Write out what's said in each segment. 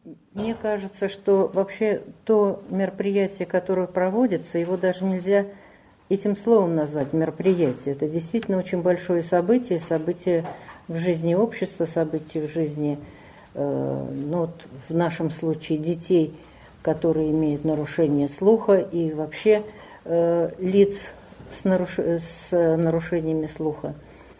Мне кажется, что вообще то мероприятие, которое проводится, его даже нельзя этим словом назвать мероприятие. Это действительно очень большое событие, событие в жизни общества, событие в жизни, ну, вот в нашем случае, детей, которые имеют нарушение слуха, и вообще лиц с нарушениями слуха.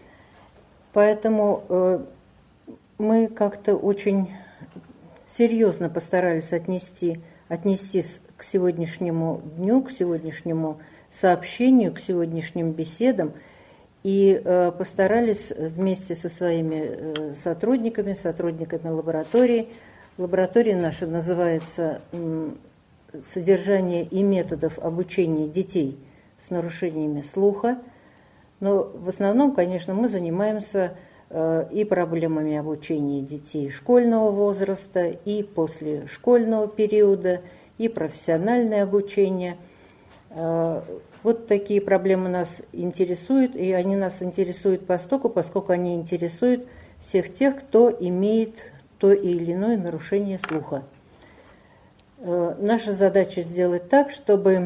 Поэтому мы как-то очень серьезно постарались отнестись к сегодняшнему дню, к сегодняшнему сообщению, к сегодняшним беседам и постарались вместе со своими сотрудниками лаборатории. Лаборатория наша называется «Содержание и методов обучения детей с нарушениями слуха». Но в основном, конечно, мы занимаемся и проблемами обучения детей школьного возраста, и после школьного периода, и профессиональное обучение. Вот такие проблемы нас интересуют, и они нас интересуют поскольку они интересуют всех тех, кто имеет то или иное нарушение слуха. Наша задача сделать так, чтобы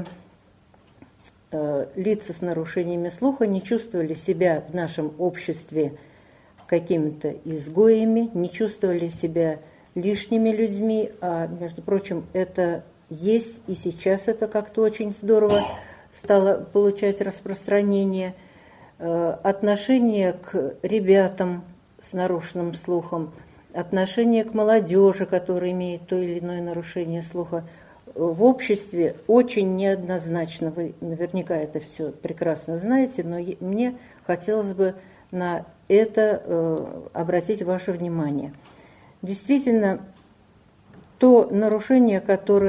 лица с нарушениями слуха не чувствовали себя в нашем обществе какими-то изгоями, не чувствовали себя лишними людьми, а, между прочим, это есть, и сейчас это как-то очень здорово стало получать распространение. Отношение к ребятам с нарушенным слухом, отношение к молодежи, которая имеет то или иное нарушение слуха, в обществе очень неоднозначно. Вы наверняка это все прекрасно знаете, но мне хотелось бы на это обратить ваше внимание. Действительно, то нарушение,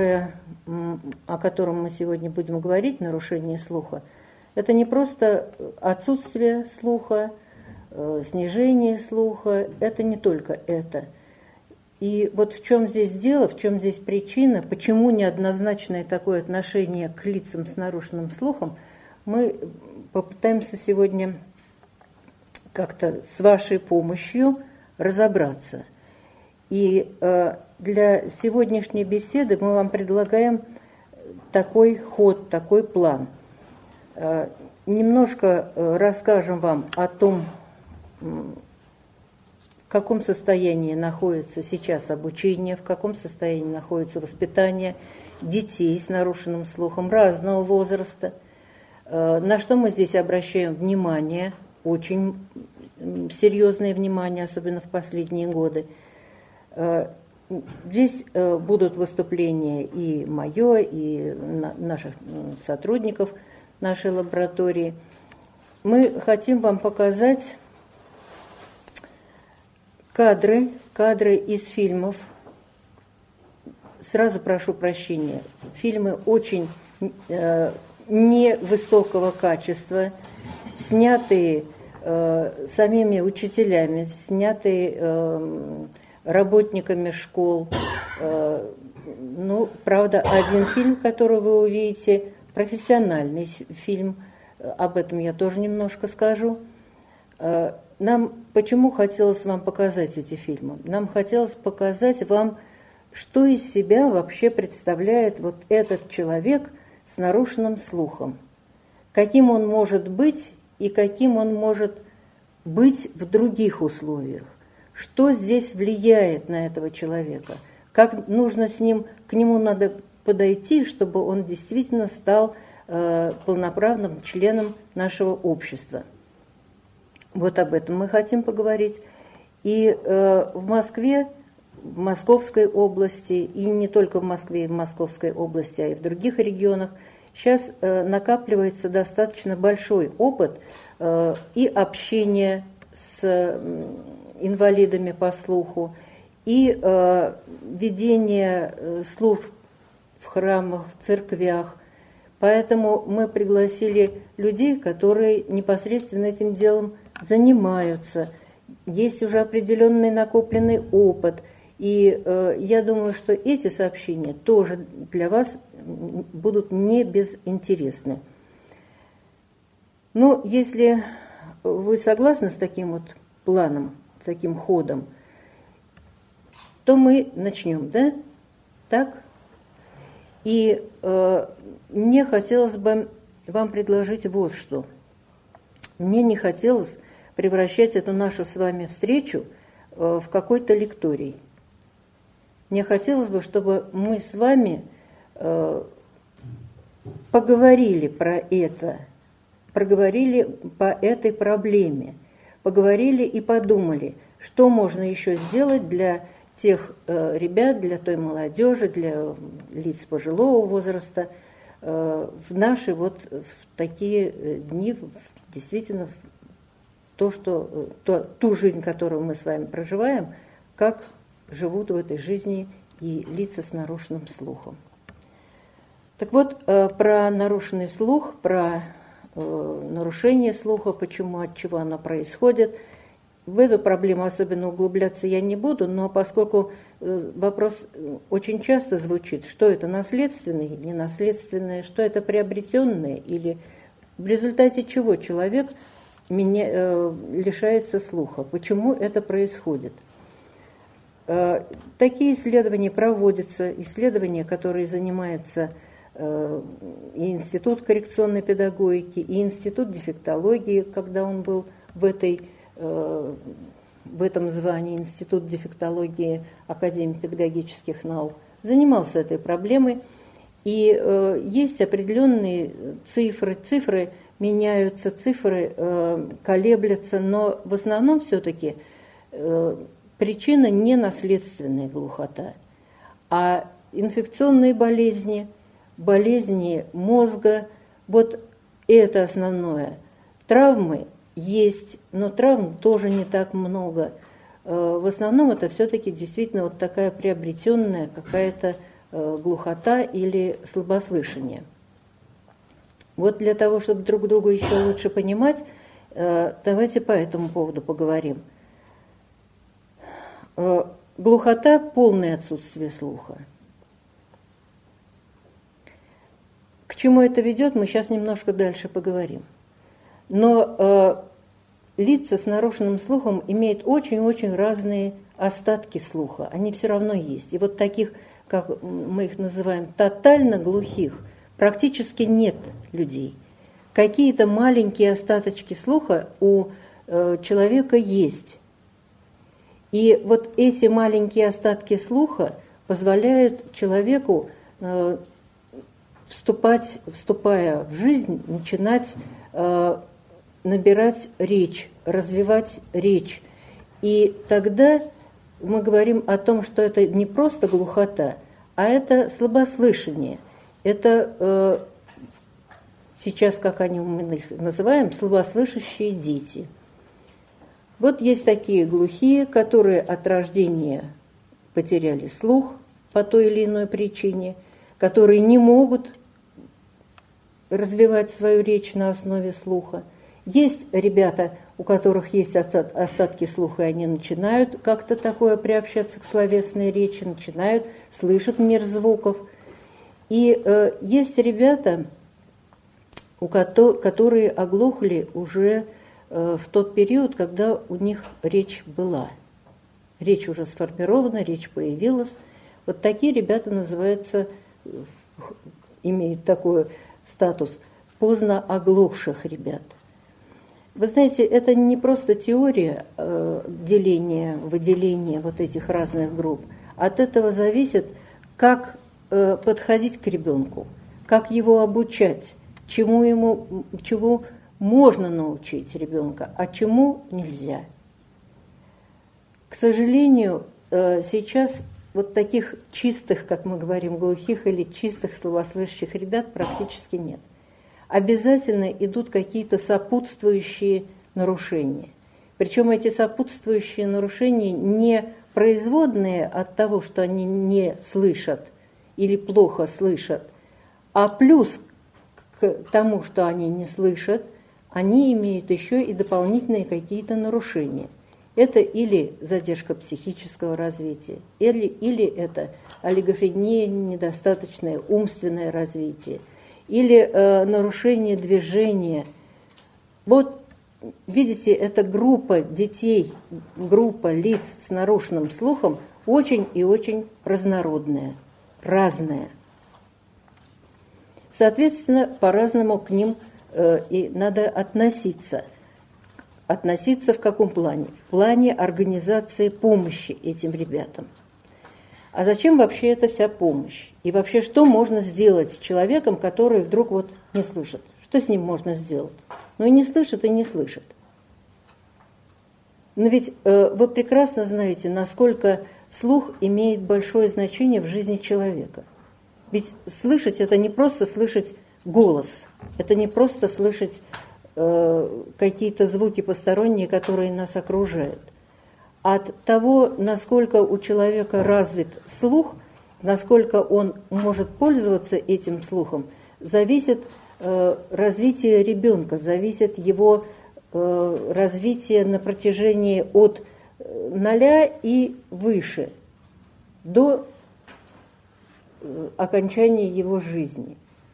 о котором мы сегодня будем говорить, нарушение слуха, это не просто отсутствие слуха, снижение слуха, это не только это. И вот в чем здесь дело, в чем здесь причина, почему неоднозначное такое отношение к лицам с нарушенным слухом, мы попытаемся сегодня как-то с вашей помощью разобраться. И для сегодняшней беседы мы вам предлагаем такой ход, такой план. Немножко расскажем вам о том, в каком состоянии находится сейчас обучение, в каком состоянии находится воспитание детей с нарушенным слухом разного возраста, на что мы здесь обращаем внимание, очень серьезное внимание, особенно в последние годы. Здесь будут выступления и мое, и наших сотрудников нашей лаборатории. Мы хотим вам показать кадры из фильмов. Сразу прошу прощения, фильмы очень невысокого качества, снятые самими учителями, снятые работниками школ. Ну, правда, один фильм, который вы увидите, профессиональный фильм, об этом я тоже немножко скажу. Нам почему хотелось вам показать эти фильмы? Нам хотелось показать вам, что из себя вообще представляет вот этот человек с нарушенным слухом, каким он может быть и каким он может быть в других условиях, что здесь влияет на этого человека, как нужно к нему надо подойти, чтобы он действительно стал полноправным членом нашего общества. Вот об этом мы хотим поговорить. И в Москве, в Московской области, и не только в Москве и в Московской области, а и в других регионах, сейчас накапливается достаточно большой опыт и общения с инвалидами по слуху, и ведения служб в храмах, в церквях. Поэтому мы пригласили людей, которые непосредственно этим делом занимаются. Есть уже определенный накопленный опыт. И я думаю, что эти сообщения тоже для вас будут не безинтересны. Но если вы согласны с таким вот планом, с таким ходом, то мы начнем, да? Так? И мне хотелось бы вам предложить вот что. Мне не хотелось превращать эту нашу с вами встречу в какой-то лекторий. Мне хотелось бы, чтобы мы с вами поговорили про это, проговорили по этой проблеме, поговорили и подумали, что можно еще сделать для тех ребят, для той молодежи, для лиц пожилого возраста в наши вот в такие дни, действительно, ту жизнь, которую мы с вами проживаем, как живут в этой жизни и лица с нарушенным слухом. Так вот, про нарушенный слух, про нарушение слуха, почему, от чего оно происходит. В эту проблему особенно углубляться я не буду, но поскольку вопрос очень часто звучит, что это наследственное, ненаследственное, что это приобретенное, или в результате чего человек лишается слуха, почему это происходит. Такие исследования проводятся, исследования, которые занимаются и Институт коррекционной педагогики, и Институт дефектологии, когда он был в этом звании, Институт дефектологии Академии педагогических наук, занимался этой проблемой. И есть определенные цифры меняются, цифры колеблются, но в основном все-таки причина не наследственная глухота, а инфекционные болезни, болезни мозга, вот это основное. Травмы есть, но травм тоже не так много. В основном это все-таки действительно вот такая приобретенная какая-то глухота или слабослышание. Вот для того, чтобы друг друга еще лучше понимать, давайте по этому поводу поговорим. Глухота – полное отсутствие слуха. К чему это ведет, мы сейчас немножко дальше поговорим. Но лица с нарушенным слухом имеют очень-очень разные остатки слуха. Они все равно есть. И вот таких, как мы их называем, тотально глухих, практически нет людей. Какие-то маленькие остаточки слуха у человека есть. И вот эти маленькие остатки слуха позволяют человеку, вступая в жизнь, начинать набирать речь, развивать речь. И тогда мы говорим о том, что это не просто глухота, а это слабослышание. Это сейчас, как мы их называем, слабослышащие дети. Вот есть такие глухие, которые от рождения потеряли слух по той или иной причине, которые не могут развивать свою речь на основе слуха. Есть ребята, у которых есть остатки слуха, и они начинают как-то такое приобщаться к словесной речи, начинают слышать мир звуков. И есть ребята, которые оглохли уже в тот период, когда у них речь была. Речь уже сформирована, речь появилась. Вот такие ребята называются, имеют такой статус поздно оглохших ребят. Вы знаете, это не просто теория деления, выделения вот этих разных групп. От этого зависит, как подходить к ребенку, как его обучать, чему можно научить ребенка, а чему нельзя. К сожалению, сейчас вот таких чистых, как мы говорим, глухих или чистых слабослышащих ребят практически нет. Обязательно идут какие-то сопутствующие нарушения. Причем эти сопутствующие нарушения не производные от того, что они не слышат или плохо слышат, а плюс к тому, что они не слышат, они имеют еще и дополнительные какие-то нарушения. Это или задержка психического развития, или это олигофрения, недостаточное умственное развитие, или нарушение движения. Вот, видите, эта группа детей, группа лиц с нарушенным слухом очень и очень разнородное, разное. Соответственно, по-разному к ним и надо относиться. Относиться в каком плане? В плане организации помощи этим ребятам. А зачем вообще эта вся помощь? И вообще, что можно сделать с человеком, который вдруг вот не слышит? Что с ним можно сделать? Ну и не слышит, и не слышит. Но ведь вы прекрасно знаете, насколько слух имеет большое значение в жизни человека. Ведь слышать – это не просто слышать голос, это не просто слышать какие-то звуки посторонние, которые нас окружают. От того, насколько у человека развит слух, насколько он может пользоваться этим слухом, зависит развитие ребенка, зависит его развитие на протяжении от 0 и выше до окончания его жизни.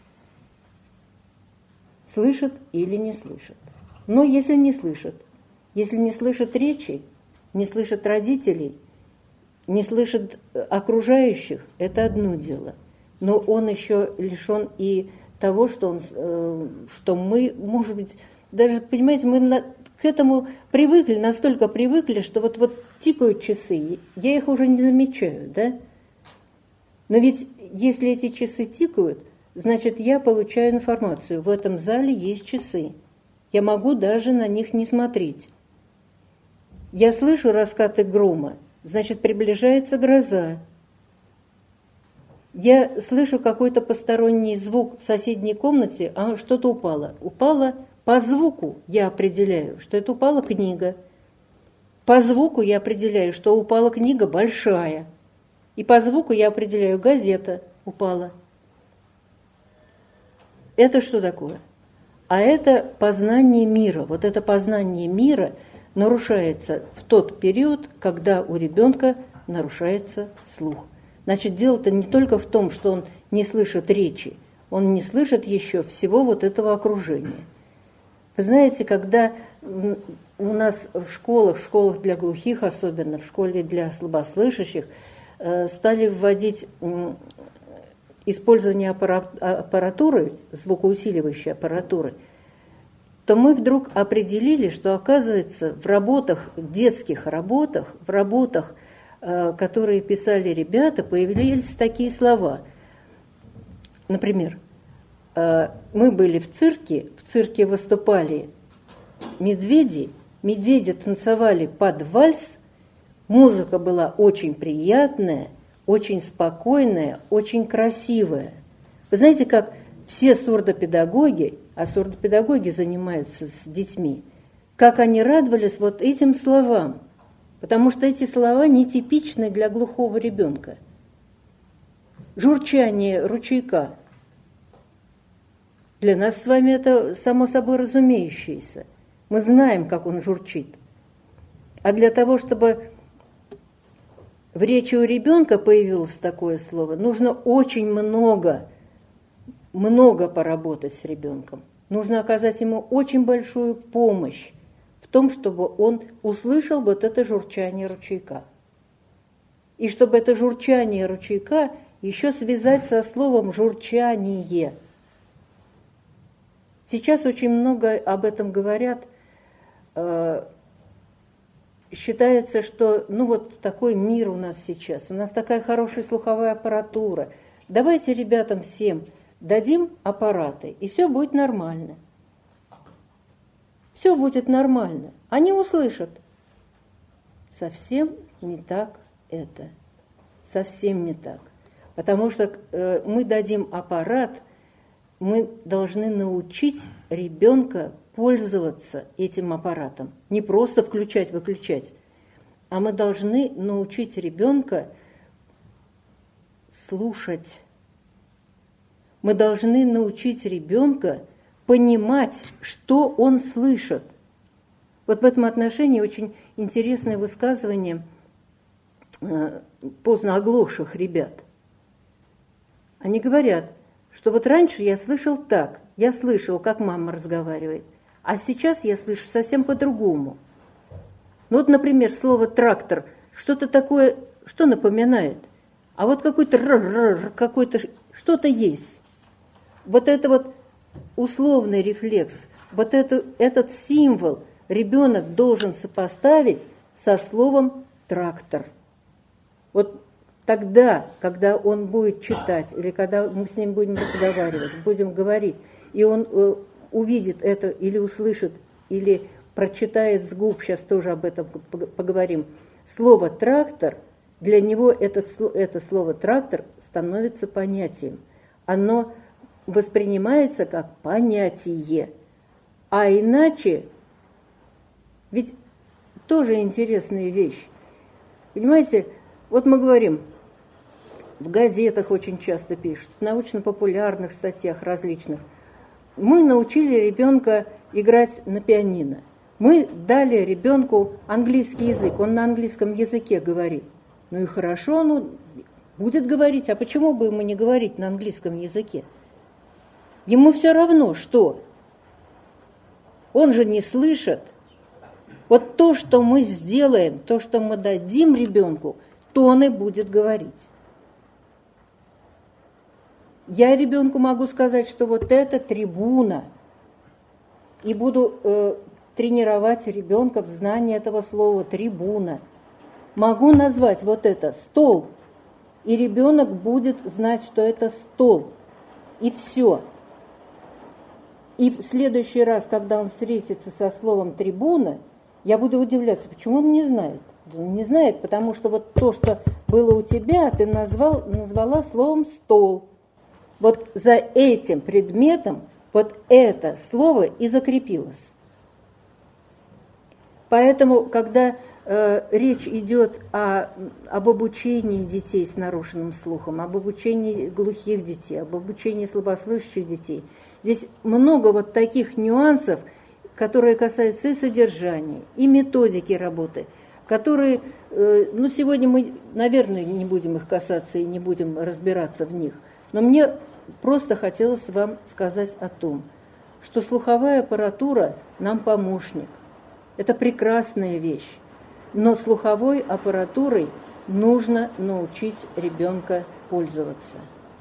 Слышит или не слышит. Но если не слышит речи, не слышит родителей, не слышит окружающих, это одно дело. Но он еще лишен и того, что мы, может быть, даже, понимаете, мы к этому привыкли, настолько привыкли, что вот тикают часы, я их уже не замечаю, да? Но ведь если эти часы тикают, значит, я получаю информацию. В этом зале есть часы. Я могу даже на них не смотреть. Я слышу раскаты грома, значит, приближается гроза. Я слышу какой-то посторонний звук в соседней комнате, а что-то упало. Упало по звуку, я определяю, что это упала книга. По звуку я определяю, что упала книга большая. И по звуку я определяю, газета упала. Это что такое? А это познание мира. Вот это познание мира нарушается в тот период, когда у ребенка нарушается слух. Значит, дело-то не только в том, что он не слышит речи, он не слышит еще всего вот этого окружения. Вы знаете, когда у нас в школах для глухих особенно, в школе для слабослышащих, стали вводить использование аппаратуры, звукоусиливающей аппаратуры, то мы вдруг определили, что, оказывается, в работах, детских работах, в работах, которые писали ребята, появились такие слова. Например, мы были в цирке выступали медведи танцевали под вальс, музыка была очень приятная, очень спокойная, очень красивая. Вы знаете, как все сурдопедагоги, а сурдопедагоги занимаются с детьми, как они радовались вот этим словам, потому что эти слова нетипичны для глухого ребенка. Журчание ручейка. Для нас с вами это само собой разумеющееся. Мы знаем, как он журчит. А для того, чтобы в речи у ребенка появилось такое слово, нужно очень много поработать с ребенком. Нужно оказать ему очень большую помощь в том, чтобы он услышал вот это журчание ручейка. И чтобы это журчание ручейка еще связать со словом «журчание». Сейчас очень много об этом говорят. Считается, что вот такой мир у нас сейчас, у нас такая хорошая слуховая аппаратура. Давайте ребятам всем дадим аппараты, и все будет нормально. Все будет нормально. Они услышат. Совсем не так это. Совсем не так. Потому что мы дадим аппарат, мы должны научить ребенка пользоваться этим аппаратом. Не просто включать-выключать, а мы должны научить ребенка слушать. Мы должны научить ребенка понимать, что он слышит. Вот в этом отношении очень интересное высказывание поздно оглохших ребят. Они говорят, что вот раньше я слышал так, я слышал, как мама разговаривает, а сейчас я слышу совсем по-другому. Ну вот, например, слово «трактор», что-то такое что напоминает? А вот какой-то что-то есть. Вот это вот условный рефлекс, вот этот символ ребенок должен сопоставить со словом «трактор». Вот тогда, когда он будет читать, или когда мы с ним будем разговаривать, будем говорить, и он увидит это или услышит, или прочитает с губ, сейчас тоже об этом поговорим, слово «трактор», для него это слово «трактор» становится понятием. Оно воспринимается как понятие. А иначе, ведь тоже интересная вещь. Понимаете, вот мы говорим, в газетах очень часто пишут, в научно-популярных статьях различных. Мы научили ребенка играть на пианино. Мы дали ребенку английский язык, он на английском языке говорит. Ну и хорошо, он будет говорить, а почему бы ему не говорить на английском языке? Ему все равно, что он же не слышит. Вот то, что мы сделаем, то, что мы дадим ребенку, то он и будет говорить. Я ребенку могу сказать, что вот это трибуна, и буду тренировать ребенка в знании этого слова трибуна. Могу назвать вот это стол, и ребенок будет знать, что это стол, и все. И в следующий раз, когда он встретится со словом трибуна, я буду удивляться, почему он не знает. Он не знает, потому что вот то, что было у тебя, ты назвала словом стол. Вот за этим предметом вот это слово и закрепилось. Поэтому, когда речь идет об обучении детей с нарушенным слухом, об обучении глухих детей, об обучении слабослышащих детей, здесь много вот таких нюансов, которые касаются и содержания, и методики работы, которые, сегодня мы, наверное, не будем их касаться и не будем разбираться в них, но мне просто хотелось вам сказать о том, что слуховая аппаратура нам помощник. Это прекрасная вещь, но слуховой аппаратурой нужно научить ребенка пользоваться.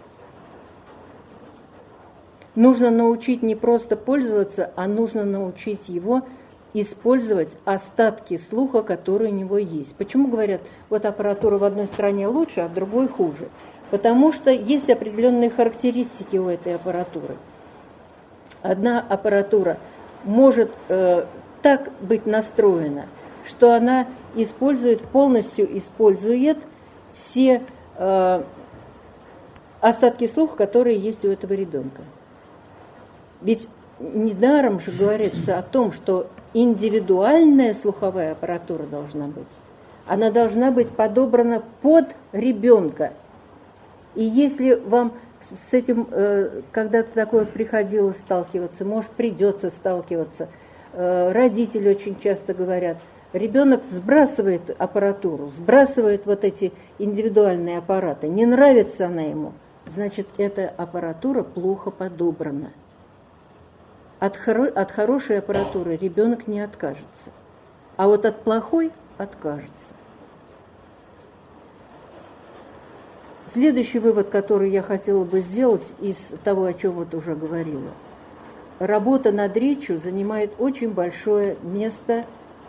Нужно научить не просто пользоваться, а нужно научить его использовать остатки слуха, которые у него есть. Почему говорят, вот аппаратура в одной стране лучше, а в другой хуже? Потому что есть определенные характеристики у этой аппаратуры. Одна аппаратура может так быть настроена, что она полностью использует все остатки слуха, которые есть у этого ребенка. Ведь недаром же говорится о том, что индивидуальная слуховая аппаратура должна быть. Она должна быть подобрана под ребенка. И если вам с этим когда-то такое приходилось сталкиваться, может, придется сталкиваться, родители очень часто говорят, ребенок сбрасывает аппаратуру, сбрасывает вот эти индивидуальные аппараты, не нравится она ему, значит, эта аппаратура плохо подобрана. От хорошей аппаратуры ребенок не откажется, а вот от плохой откажется. Следующий вывод, который я хотела бы сделать из того, о чем вот уже говорила. Работа над речью занимает очень большое место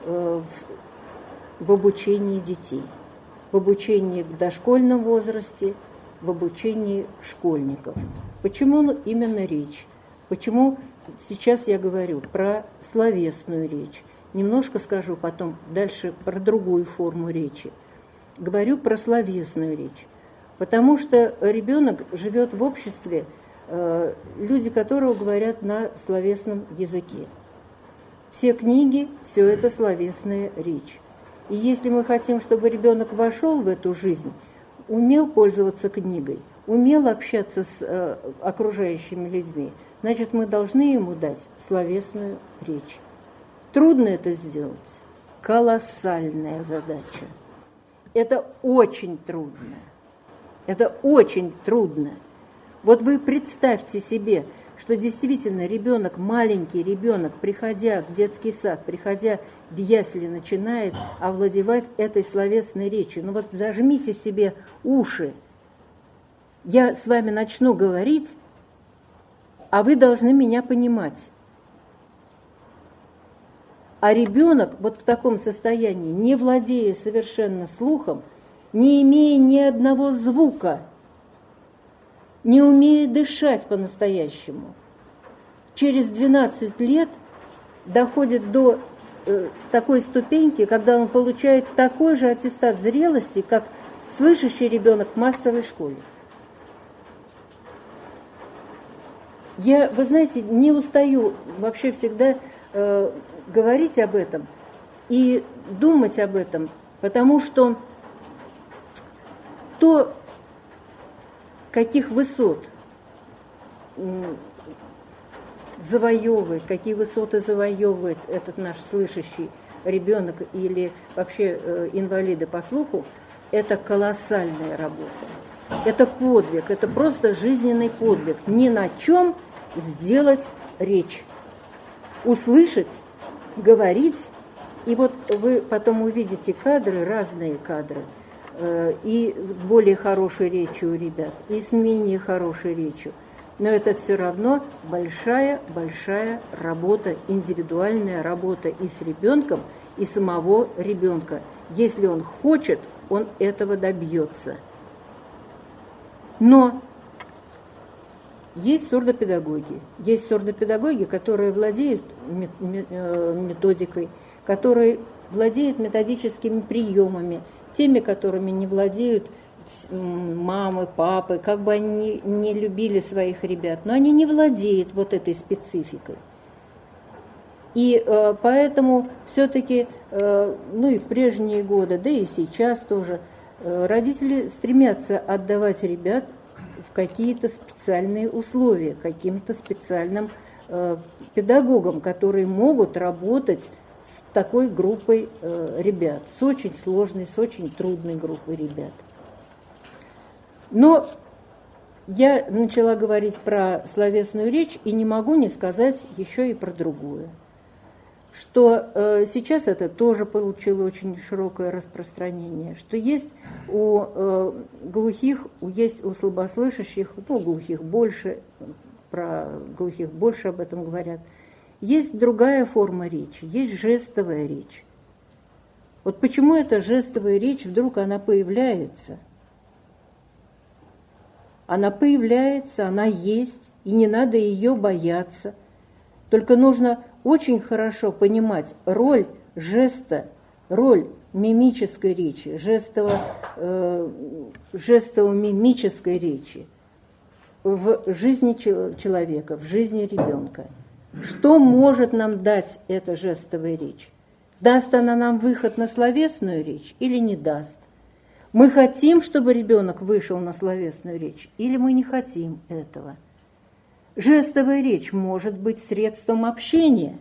в обучении детей, в обучении в дошкольном возрасте, в обучении школьников. Почему именно речь? Почему сейчас я говорю про словесную речь? Немножко скажу потом дальше про другую форму речи. Говорю про словесную речь. Потому что ребенок живет в обществе, люди которого говорят на словесном языке. Все книги, все это словесная речь. И если мы хотим, чтобы ребенок вошел в эту жизнь, умел пользоваться книгой, умел общаться с окружающими людьми, значит, мы должны ему дать словесную речь. Трудно это сделать? Колоссальная задача. Это очень трудно. Это очень трудно. Вот вы представьте себе, что действительно ребенок, маленький ребенок, приходя в детский сад, приходя в ясли, начинает овладевать этой словесной речью. Ну вот зажмите себе уши. Я с вами начну говорить, а вы должны меня понимать. А ребенок вот в таком состоянии, не владея совершенно слухом, не имея ни одного звука, не умея дышать по-настоящему, через 12 лет доходит до такой ступеньки, когда он получает такой же аттестат зрелости, как слышащий ребенок в массовой школе. Я, вы знаете, не устаю вообще всегда говорить об этом и думать об этом, потому что то, каких высот завоевывает, какие высоты завоевывает этот наш слышащий ребенок или вообще инвалиды по слуху, это колоссальная работа. Это подвиг, это просто жизненный подвиг. Ни на чем сделать речь, услышать, говорить. И вот вы потом увидите кадры, разные кадры, и с более хорошей речью у ребят, и с менее хорошей речью. Но это все равно большая-большая работа, индивидуальная работа и с ребенком, и самого ребенка. Если он хочет, он этого добьется. Но есть сурдопедагоги, которые владеют методикой, которые владеют методическими приемами, теми, которыми не владеют мамы, папы, как бы они не любили своих ребят, но они не владеют вот этой спецификой. И поэтому все-таки, ну и в прежние годы, да и сейчас тоже, родители стремятся отдавать ребят в какие-то специальные условия, каким-то специальным педагогам, которые могут работать с такой группой ребят, с очень сложной, с очень трудной группой ребят. Но я начала говорить про словесную речь и не могу не сказать еще и про другое. Что сейчас это тоже получило очень широкое распространение, что есть у глухих, есть у слабослышащих, ну, глухих больше, про глухих больше об этом говорят, есть другая форма речи, есть жестовая речь. Вот почему эта жестовая речь вдруг она появляется? Она появляется, она есть, и не надо ее бояться. Только нужно очень хорошо понимать роль жеста, роль мимической речи, жестово-мимической речи в жизни человека, в жизни ребенка. Что может нам дать эта жестовая речь? Даст она нам выход на словесную речь или не даст? Мы хотим, чтобы ребенок вышел на словесную речь, или мы не хотим этого? Жестовая речь может быть средством общения,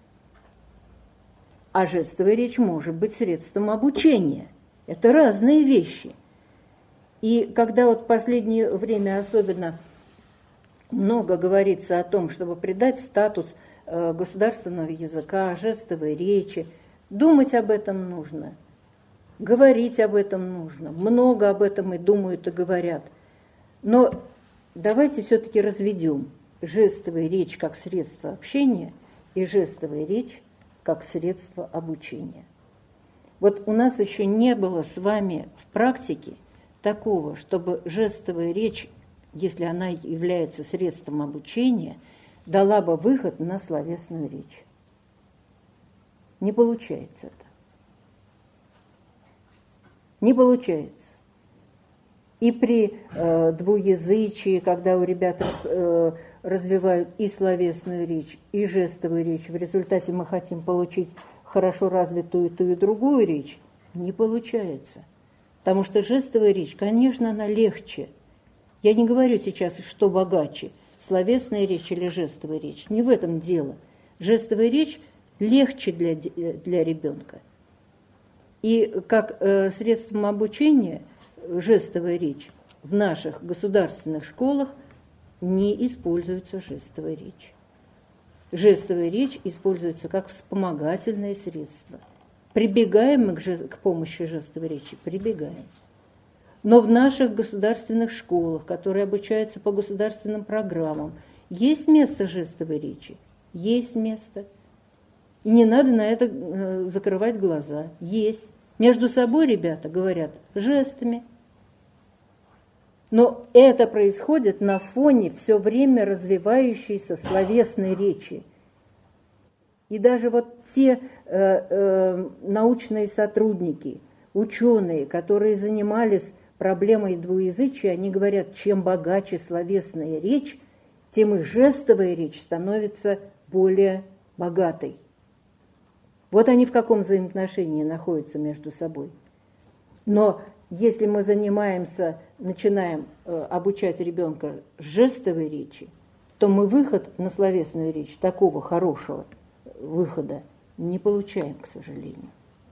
а жестовая речь может быть средством обучения. Это разные вещи. И когда вот в последнее время особенно много говорится о том, чтобы придать статус государственного языка, жестовой речи, думать об этом нужно, говорить об этом нужно, много об этом и думают, и говорят. Но давайте все-таки разведем жестовая речь как средство общения и жестовая речь как средство обучения. Вот у нас еще не было с вами в практике такого, чтобы жестовая речь, если она является средством обучения, дала бы выход на словесную речь. Не получается это. Не получается. И при двуязычии, когда у ребят развивают и словесную речь, и жестовую речь, в результате мы хотим получить хорошо развитую ту и другую речь, не получается. Потому что жестовая речь, конечно, она легче. Я не говорю сейчас, что богаче, словесная речь или жестовая речь. Не в этом дело. Жестовая речь легче для ребенка. И как средством обучения жестовая речь в наших государственных школах не используется жестовая речь. Жестовая речь используется как вспомогательное средство. Прибегаем мы к помощи жестовой речи? Прибегаем. Но в наших государственных школах, которые обучаются по государственным программам, есть место жестовой речи? Есть место. И не надо на это закрывать глаза. Есть. Между собой ребята говорят жестами. Но это происходит на фоне все время развивающейся словесной речи. И даже вот те научные сотрудники, ученые, которые занимались проблемой двуязычия, они говорят, чем богаче словесная речь, тем и жестовая речь становится более богатой. Вот они в каком взаимоотношении находятся между собой. Но если мы начинаем обучать ребенка жестовой речи, то мы выход на словесную речь такого хорошего выхода не получаем, к сожалению.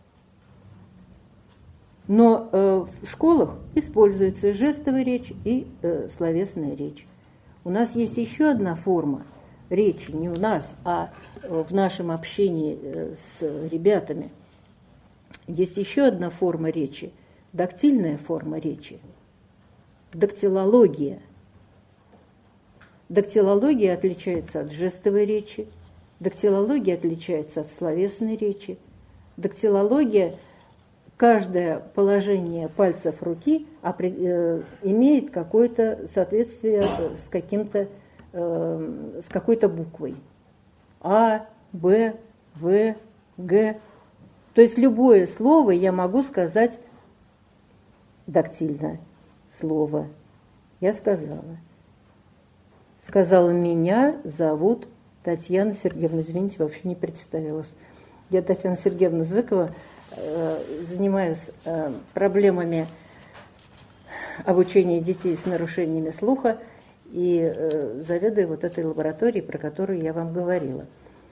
Но в школах используется и жестовая речь, и словесная речь. У нас есть еще одна форма речи, не у нас, а в нашем общении с ребятами. Есть еще одна форма речи, дактильная форма речи, дактилология. Дактилология отличается от жестовой речи, дактилология отличается от словесной речи. Дактилология, каждое положение пальцев руки имеет какое-то соответствие с какой-то буквой. А, Б, В, Г. То есть любое слово я могу сказать дактильно. Слово. Я сказала. Сказала, меня зовут Татьяна Сергеевна. Извините, вообще не представилась. Я Татьяна Сергеевна Зыкова, занимаюсь проблемами обучения детей с нарушениями слуха и заведую вот этой лабораторией, про которую я вам говорила.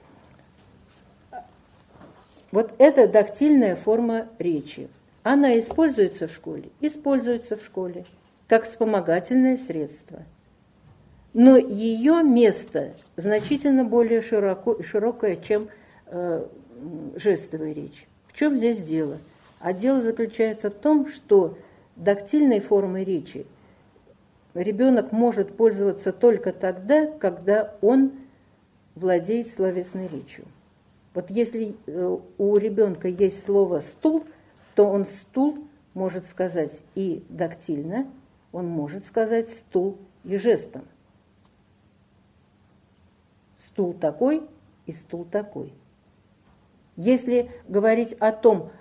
Вот это дактильная форма речи. Она используется в школе? Используется в школе как вспомогательное средство. Но ее место значительно более широкое, чем жестовая речь. В чем здесь дело? А дело заключается в том, что дактильной формой речи ребенок может пользоваться только тогда, когда он владеет словесной речью. Вот если у ребенка есть слово «стул», то он «стул» может сказать и дактильно, он может сказать «стул» и жестом. Стул такой и стул такой. Если говорить о том,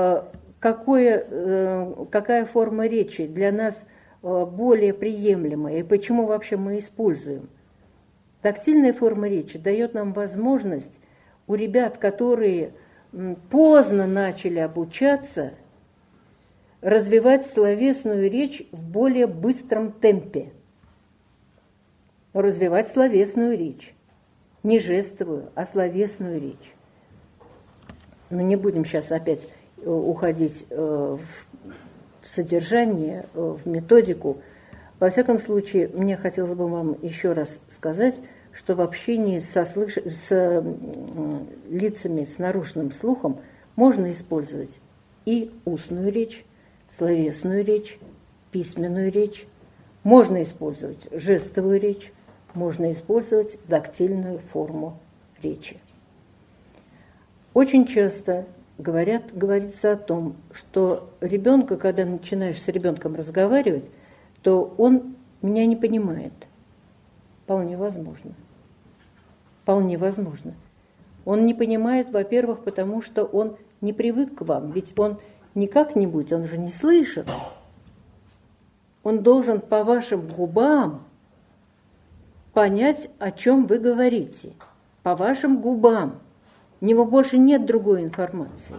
какая форма речи для нас более приемлемая и почему вообще мы используем, дактильная форма речи дает нам возможность у ребят, которые поздно начали обучаться, развивать словесную речь в более быстром темпе. Развивать словесную речь. Не жестовую, а словесную речь. Но не будем сейчас опять уходить в содержание, в методику. Во всяком случае, мне хотелось бы вам еще раз сказать, что в общении с лицами с нарушенным слухом можно использовать и устную речь, словесную речь, письменную речь. Можно использовать жестовую речь, можно использовать дактильную форму речи. Очень часто говорится о том, что ребенка, когда начинаешь с ребенком разговаривать, то он меня не понимает. Вполне возможно. Вполне возможно. Он не понимает, во-первых, потому что он не привык к вам, ведь он не как-нибудь, он же не слышит. Он должен по вашим губам понять, о чем вы говорите. По вашим губам. У него больше нет другой информации.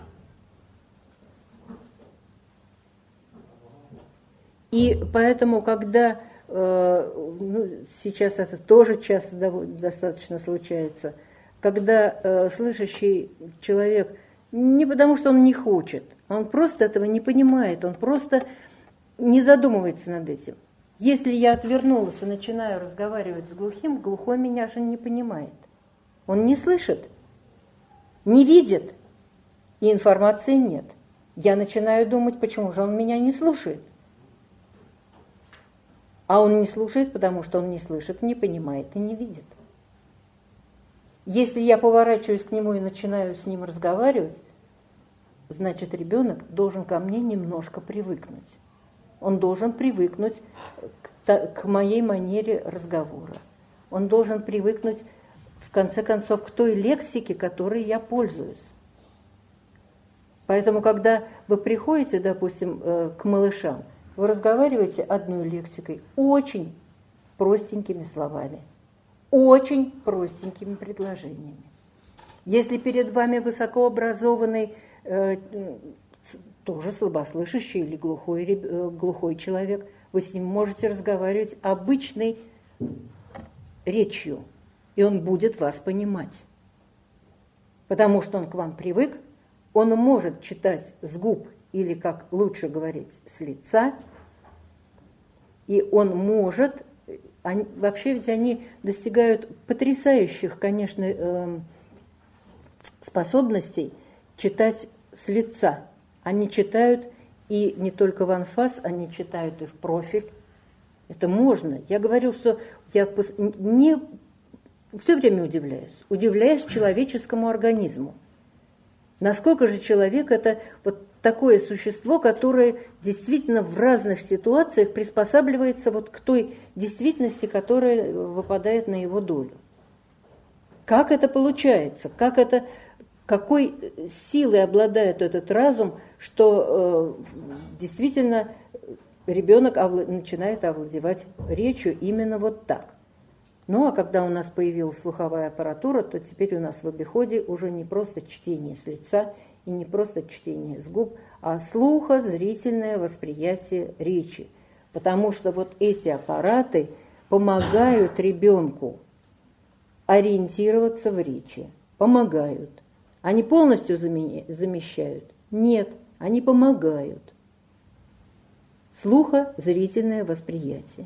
И поэтому, когда сейчас это тоже часто достаточно случается, когда слышащий человек, не потому что он не хочет, а он просто этого не понимает, он просто не задумывается над этим. Если я отвернулась и начинаю разговаривать с глухим, глухой меня же не понимает. Он не слышит, не видит, и информации нет. Я начинаю думать, почему же он меня не слушает. А он не слушает, потому что он не слышит, не понимает и не видит. Если я поворачиваюсь к нему и начинаю с ним разговаривать, значит, ребенок должен ко мне немножко привыкнуть. Он должен привыкнуть к моей манере разговора. Он должен привыкнуть, в конце концов, к той лексике, которой я пользуюсь. Поэтому, когда вы приходите, допустим, к малышам, вы разговариваете одной лексикой, очень простенькими словами, очень простенькими предложениями. Если перед вами высокообразованный, тоже слабослышащий или глухой человек, вы с ним можете разговаривать обычной речью, и он будет вас понимать. Потому что он к вам привык, он может читать с губ или, как лучше говорить, с лица, и он может, вообще ведь они достигают потрясающих, конечно, способностей читать с лица. Они читают и не только в анфас, они читают и в профиль. Это можно. Я говорю, что я не все время удивляюсь человеческому организму. Насколько же человек – это вот такое существо, которое действительно в разных ситуациях приспосабливается вот к той действительности, которая выпадает на его долю. Как это получается? Какой силой обладает этот разум, что действительно ребенок начинает овладевать речью именно вот так. Ну а когда у нас появилась слуховая аппаратура, то теперь у нас в обиходе уже не просто чтение с лица и не просто чтение с губ, а слухо-зрительное восприятие речи. Потому что вот эти аппараты помогают ребенку ориентироваться в речи, помогают. Они полностью замещают? Нет, они помогают. Слухо-зрительное восприятие.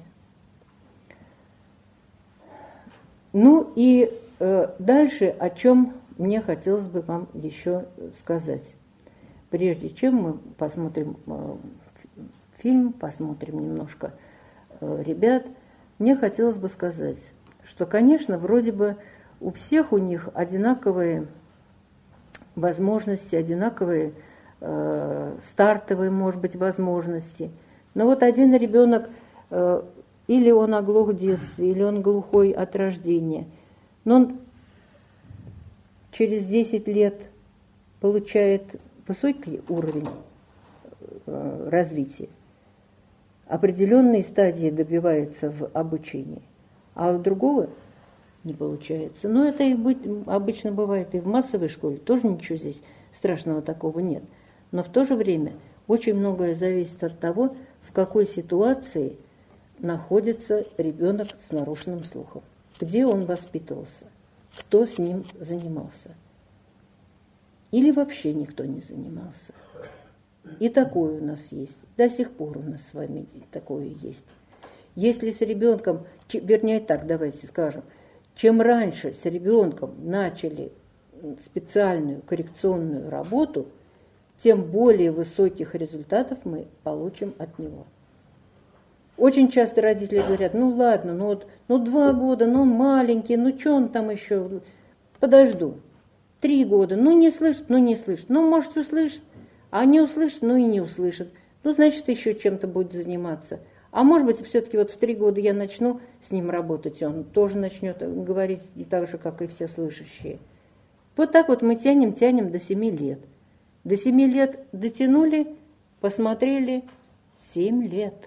Ну и дальше, о чем мне хотелось бы вам еще сказать. Прежде чем мы посмотрим фильм, посмотрим немножко ребят, мне хотелось бы сказать, что, конечно, вроде бы у всех у них одинаковые возможности, одинаковые стартовые, может быть, возможности. Но вот один ребенок, или он оглох в детстве, или он глухой от рождения, но он через 10 лет получает высокий уровень развития, определенные стадии добивается в обучении, а у другого не получается. Но это и обычно бывает и в массовой школе, тоже ничего здесь страшного такого нет. Но в то же время очень многое зависит от того, в какой ситуации находится ребенок с нарушенным слухом, где он воспитывался, кто с ним занимался. Или вообще никто не занимался. И такое у нас есть. До сих пор у нас с вами такое есть. Если с ребенком, вернее так, давайте скажем, чем раньше с ребенком начали специальную коррекционную работу, тем более высоких результатов мы получим от него. Очень часто родители говорят, ну ладно, 2 года, маленький, что он там еще, подожду. 3 года, не слышит, может услышит, а не услышит, и не услышит. Значит, еще чем-то будет заниматься. А может быть, все-таки вот в 3 года я начну с ним работать, он тоже начнет говорить так же, как и все слышащие. Вот так вот мы тянем до 7 лет. До 7 лет дотянули, посмотрели, 7 лет.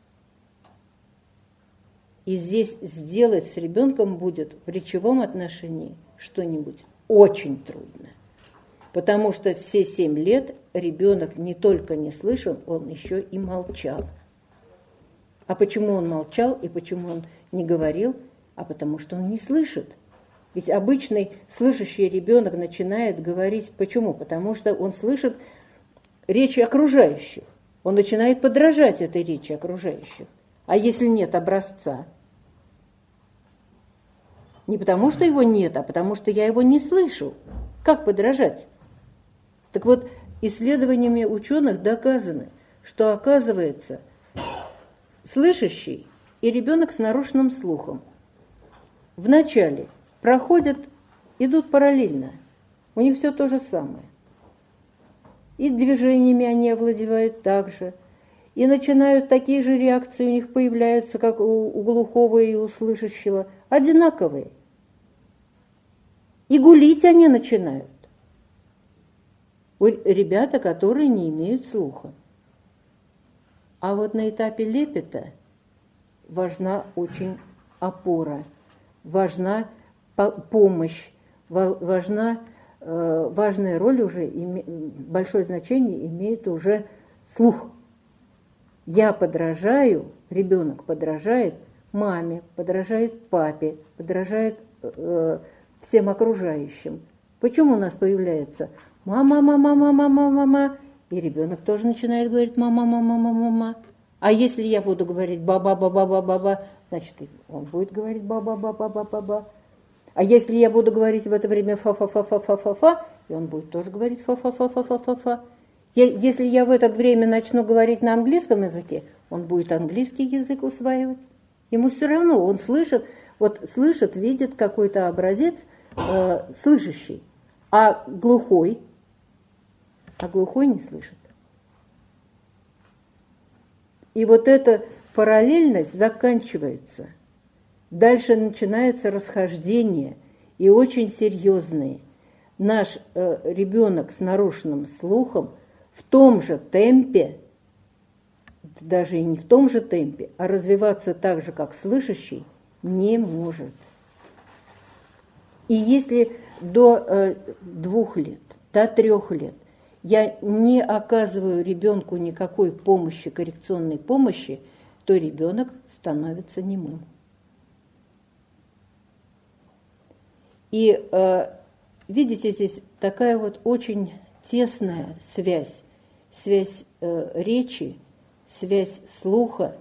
И здесь сделать с ребенком будет в речевом отношении что-нибудь очень трудно. Потому что все 7 лет ребенок не только не слышал, он еще и молчал. А почему он молчал и почему он не говорил? А потому что он не слышит. Ведь обычный слышащий ребенок начинает говорить. Почему? Потому что он слышит речи окружающих. Он начинает подражать этой речи окружающих. А если нет образца? Не потому, что его нет, а потому, что я его не слышу. Как подражать? Так вот, исследованиями ученых доказано, что, оказывается, слышащий и ребенок с нарушенным слухом вначале идут параллельно. У них все то же самое. И движениями они овладевают так же. И начинают такие же реакции у них появляются, как у глухого и у слышащего, одинаковые. И гулить они начинают. Ребята, которые не имеют слуха. А вот на этапе лепета важна очень опора, важна помощь, важная роль уже, большое значение имеет уже слух. Я подражаю, ребенок подражает маме, подражает папе, подражает всем окружающим. Почему у нас появляется мама, мама, мама, мама, мама, и ребенок тоже начинает говорить мама, мама, мама, мама. А если я буду говорить баба, баба, баба, баба, значит, он будет говорить баба, баба, баба, баба. А если я буду говорить в это время фа-фа-фа-фа-фа-фа-фа, и он будет тоже говорить фа-фа-фа-фа-фа-фа-фа. Если я в это время начну говорить на английском языке, он будет английский язык усваивать. Ему все равно, он слышит, видит какой-то образец слышащий, а глухой не слышит. И вот эта параллельность заканчивается. Дальше начинается расхождение, и очень серьезные. Наш ребенок с нарушенным слухом в том же темпе, даже и не в том же темпе, а развиваться так же, как слышащий, не может. И если до 2 лет, до 3 лет я не оказываю ребенку никакой помощи, коррекционной помощи, то ребенок становится немым. И видите, здесь такая вот очень тесная связь речи, связь слуха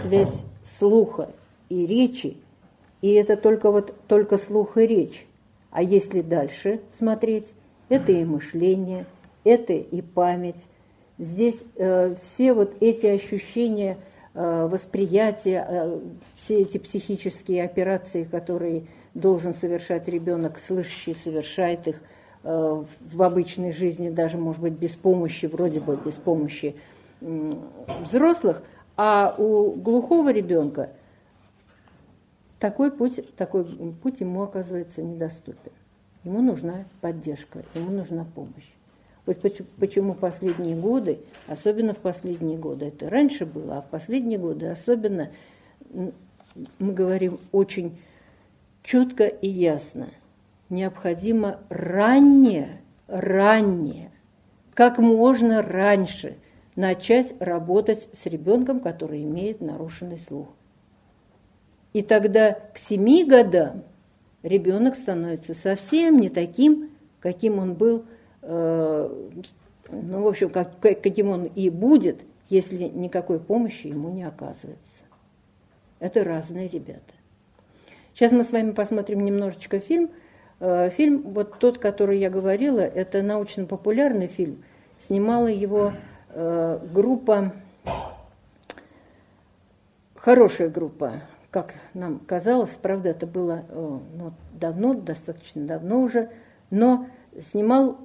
и речи, и это только слух и речь. А если дальше смотреть, это и мышление, это и память. Здесь все вот эти ощущения, восприятия, все эти психические операции, которые должен совершать ребенок, слышащий совершает их в обычной жизни, даже, может быть, без помощи, вроде бы без помощи взрослых, а у глухого ребенка такой путь ему оказывается недоступен. Ему нужна поддержка, ему нужна помощь. Вот почему последние годы, особенно в последние годы, это раньше было, а в последние годы особенно мы говорим очень четко и ясно. Необходимо ранее, как можно раньше начать работать с ребенком, который имеет нарушенный слух. И тогда к 7 годам ребенок становится совсем не таким, каким он был, каким он и будет, если никакой помощи ему не оказывается. Это разные ребята. Сейчас мы с вами посмотрим немножечко фильм. Фильм, вот тот, который я говорила, это научно-популярный фильм. Снимала его группа, хорошая группа, как нам казалось. Правда, это было давно, достаточно давно уже. Но снимал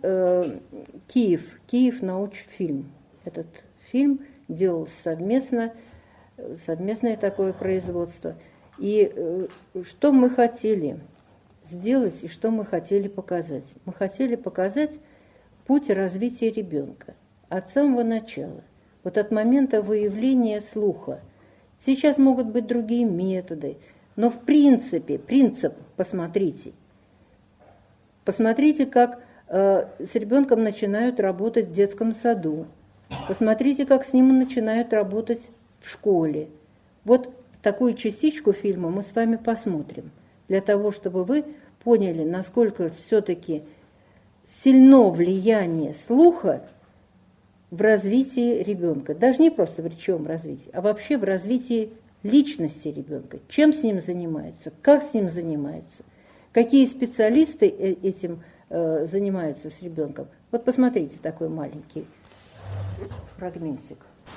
Киев научфильм. Этот фильм делался совместное такое производство. И что мы хотели сделать и что мы хотели показать? Мы хотели показать путь развития ребенка от самого начала, вот от момента выявления слуха. Сейчас могут быть другие методы, но в принципе, принцип посмотрите. Посмотрите, как с ребенком начинают работать в детском саду. Посмотрите, как с ним начинают работать в школе. Вот такую частичку фильма мы с вами посмотрим, для того, чтобы вы поняли, насколько все-таки сильно влияние слуха в развитии ребенка. Даже не просто в речевом развитии, а вообще в развитии личности ребенка, чем с ним занимаются, как с ним занимаются, какие специалисты этим занимаются с ребенком. Вот посмотрите такой маленький фрагментик.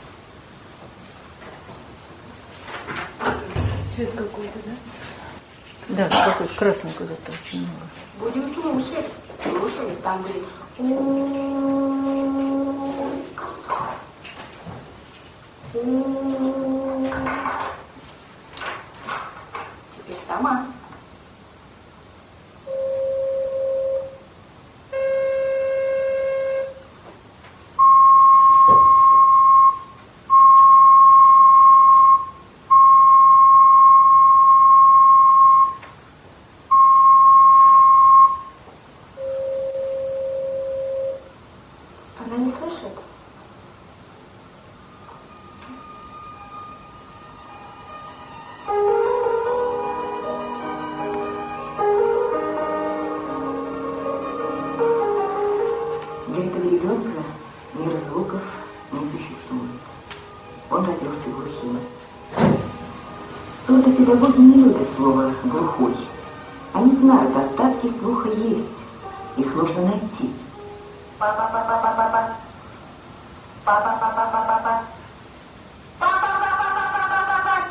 Свет какой-то, да? Да, такой красный куда-то очень много. Будем слушать. Слушали, там говорит. Теперь сама. Она не слышит? Для этого ребенка мира звуков не существует. Он родился глухим. Сурдопедагоги не любят слово «глухой». Они знают, остатки слуха есть. Их нужно найти. Папа-папа-папа-папа. Папа-папа-папа-папа. Папа-папа-папа-папа.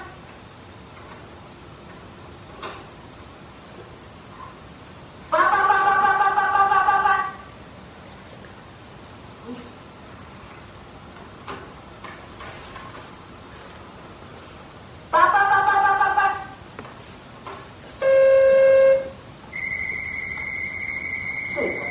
Папа-папа-папа-папа-папа. Папа-папа-папа-папа. Что это?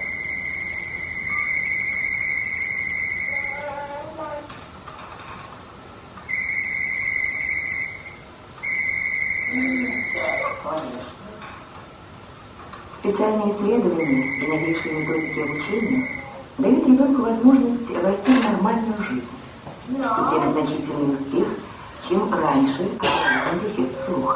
Специальные исследования и новейшие методики обучения дают ребенку возможность войти в нормальную жизнь. И тем значительный успех, чем раньше обнаружен дефект слуха.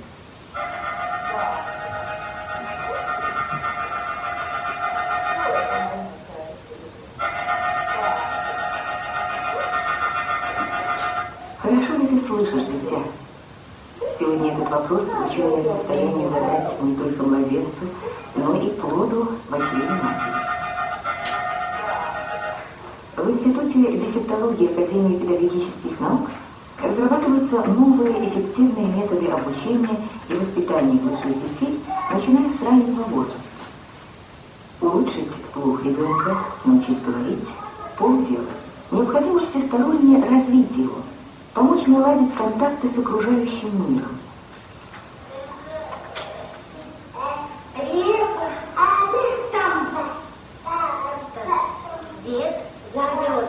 Хорошо ли ты слышишь, дитя? Сегодня этот вопрос ученые в состоянии задать не только младенцу, но и плоду в чреве матери. В Институте дефектологии Академии педагогических наук разрабатываются новые эффективные методы обучения и воспитания глухих детей, начиная с раннего возраста. Улучшить слух ребенка, научить говорить – полдела. Необходимо всесторонне развить его, помочь наладить контакты с окружающим миром. Дед зовет.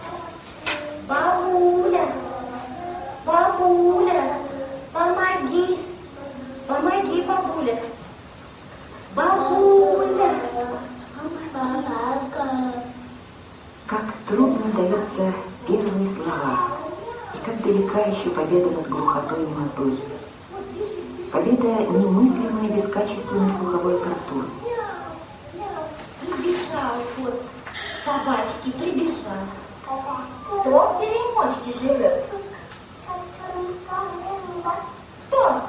Бабуля, бабуля, помоги, помоги, бабуля. Бабуля, помоги. Как трудно даются первые слова, и как далека еще победа над глухотой и немотой. Победа немыслимой без качественной слуховой аппаратуры. Прибежал вот, собачки, прибежал. Кто в деревочке живет? Кто?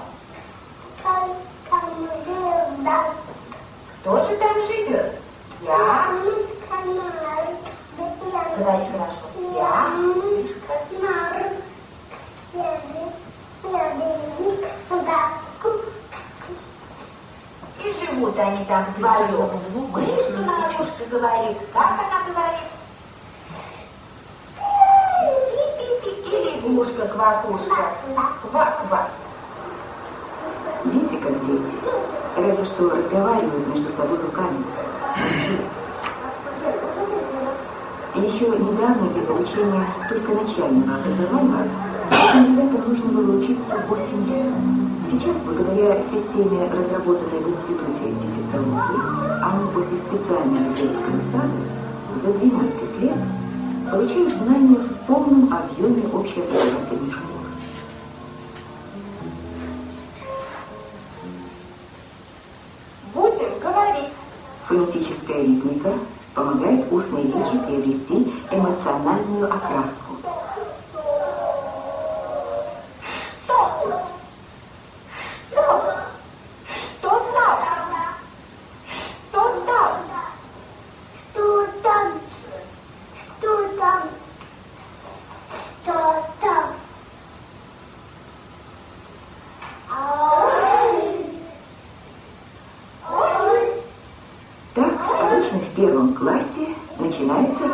Кто же там живет? Я. Говори хорошо. Я. И живут они там вдвоем. Мышка Марушка говорит. Как она говорит? Пи-пи-пи. И лягушка-квакушка. Квак-квак. Дети как дети, разве что разговаривают между собой руками. И еще недавно для получения только начального образования этим ребятам нужно было учиться 8 лет. Сейчас, благодаря системе, разработанной в Институте дефектологии, они после специального детского сада за 12 лет получают знания в полном объеме общеобразовательной школы. Будем говорить. Фонетическая ритмика помогает устной речи приобрести эмоциональную окраску. Что?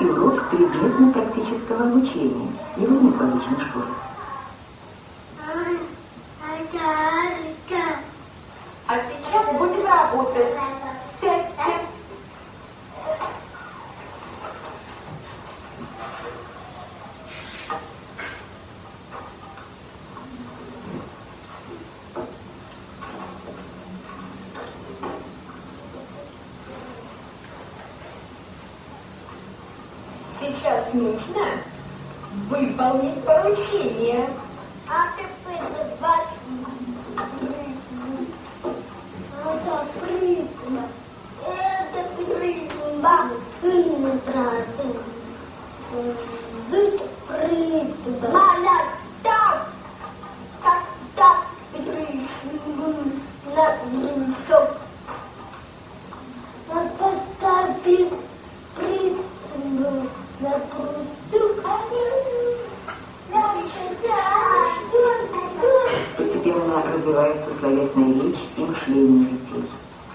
третий урок предметно-практического обучения. Его нет в обычной школе. А сейчас будем работать. Сядьте. Сейчас нужно выполнить поручение. А ты Постепенно развивается словесная речь и мышление детей.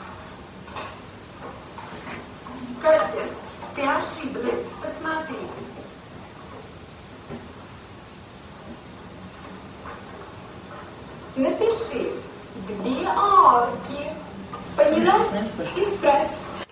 Катя, ты ошиблась. Посмотри. Напиши 2 арки. Поняла? Исправь.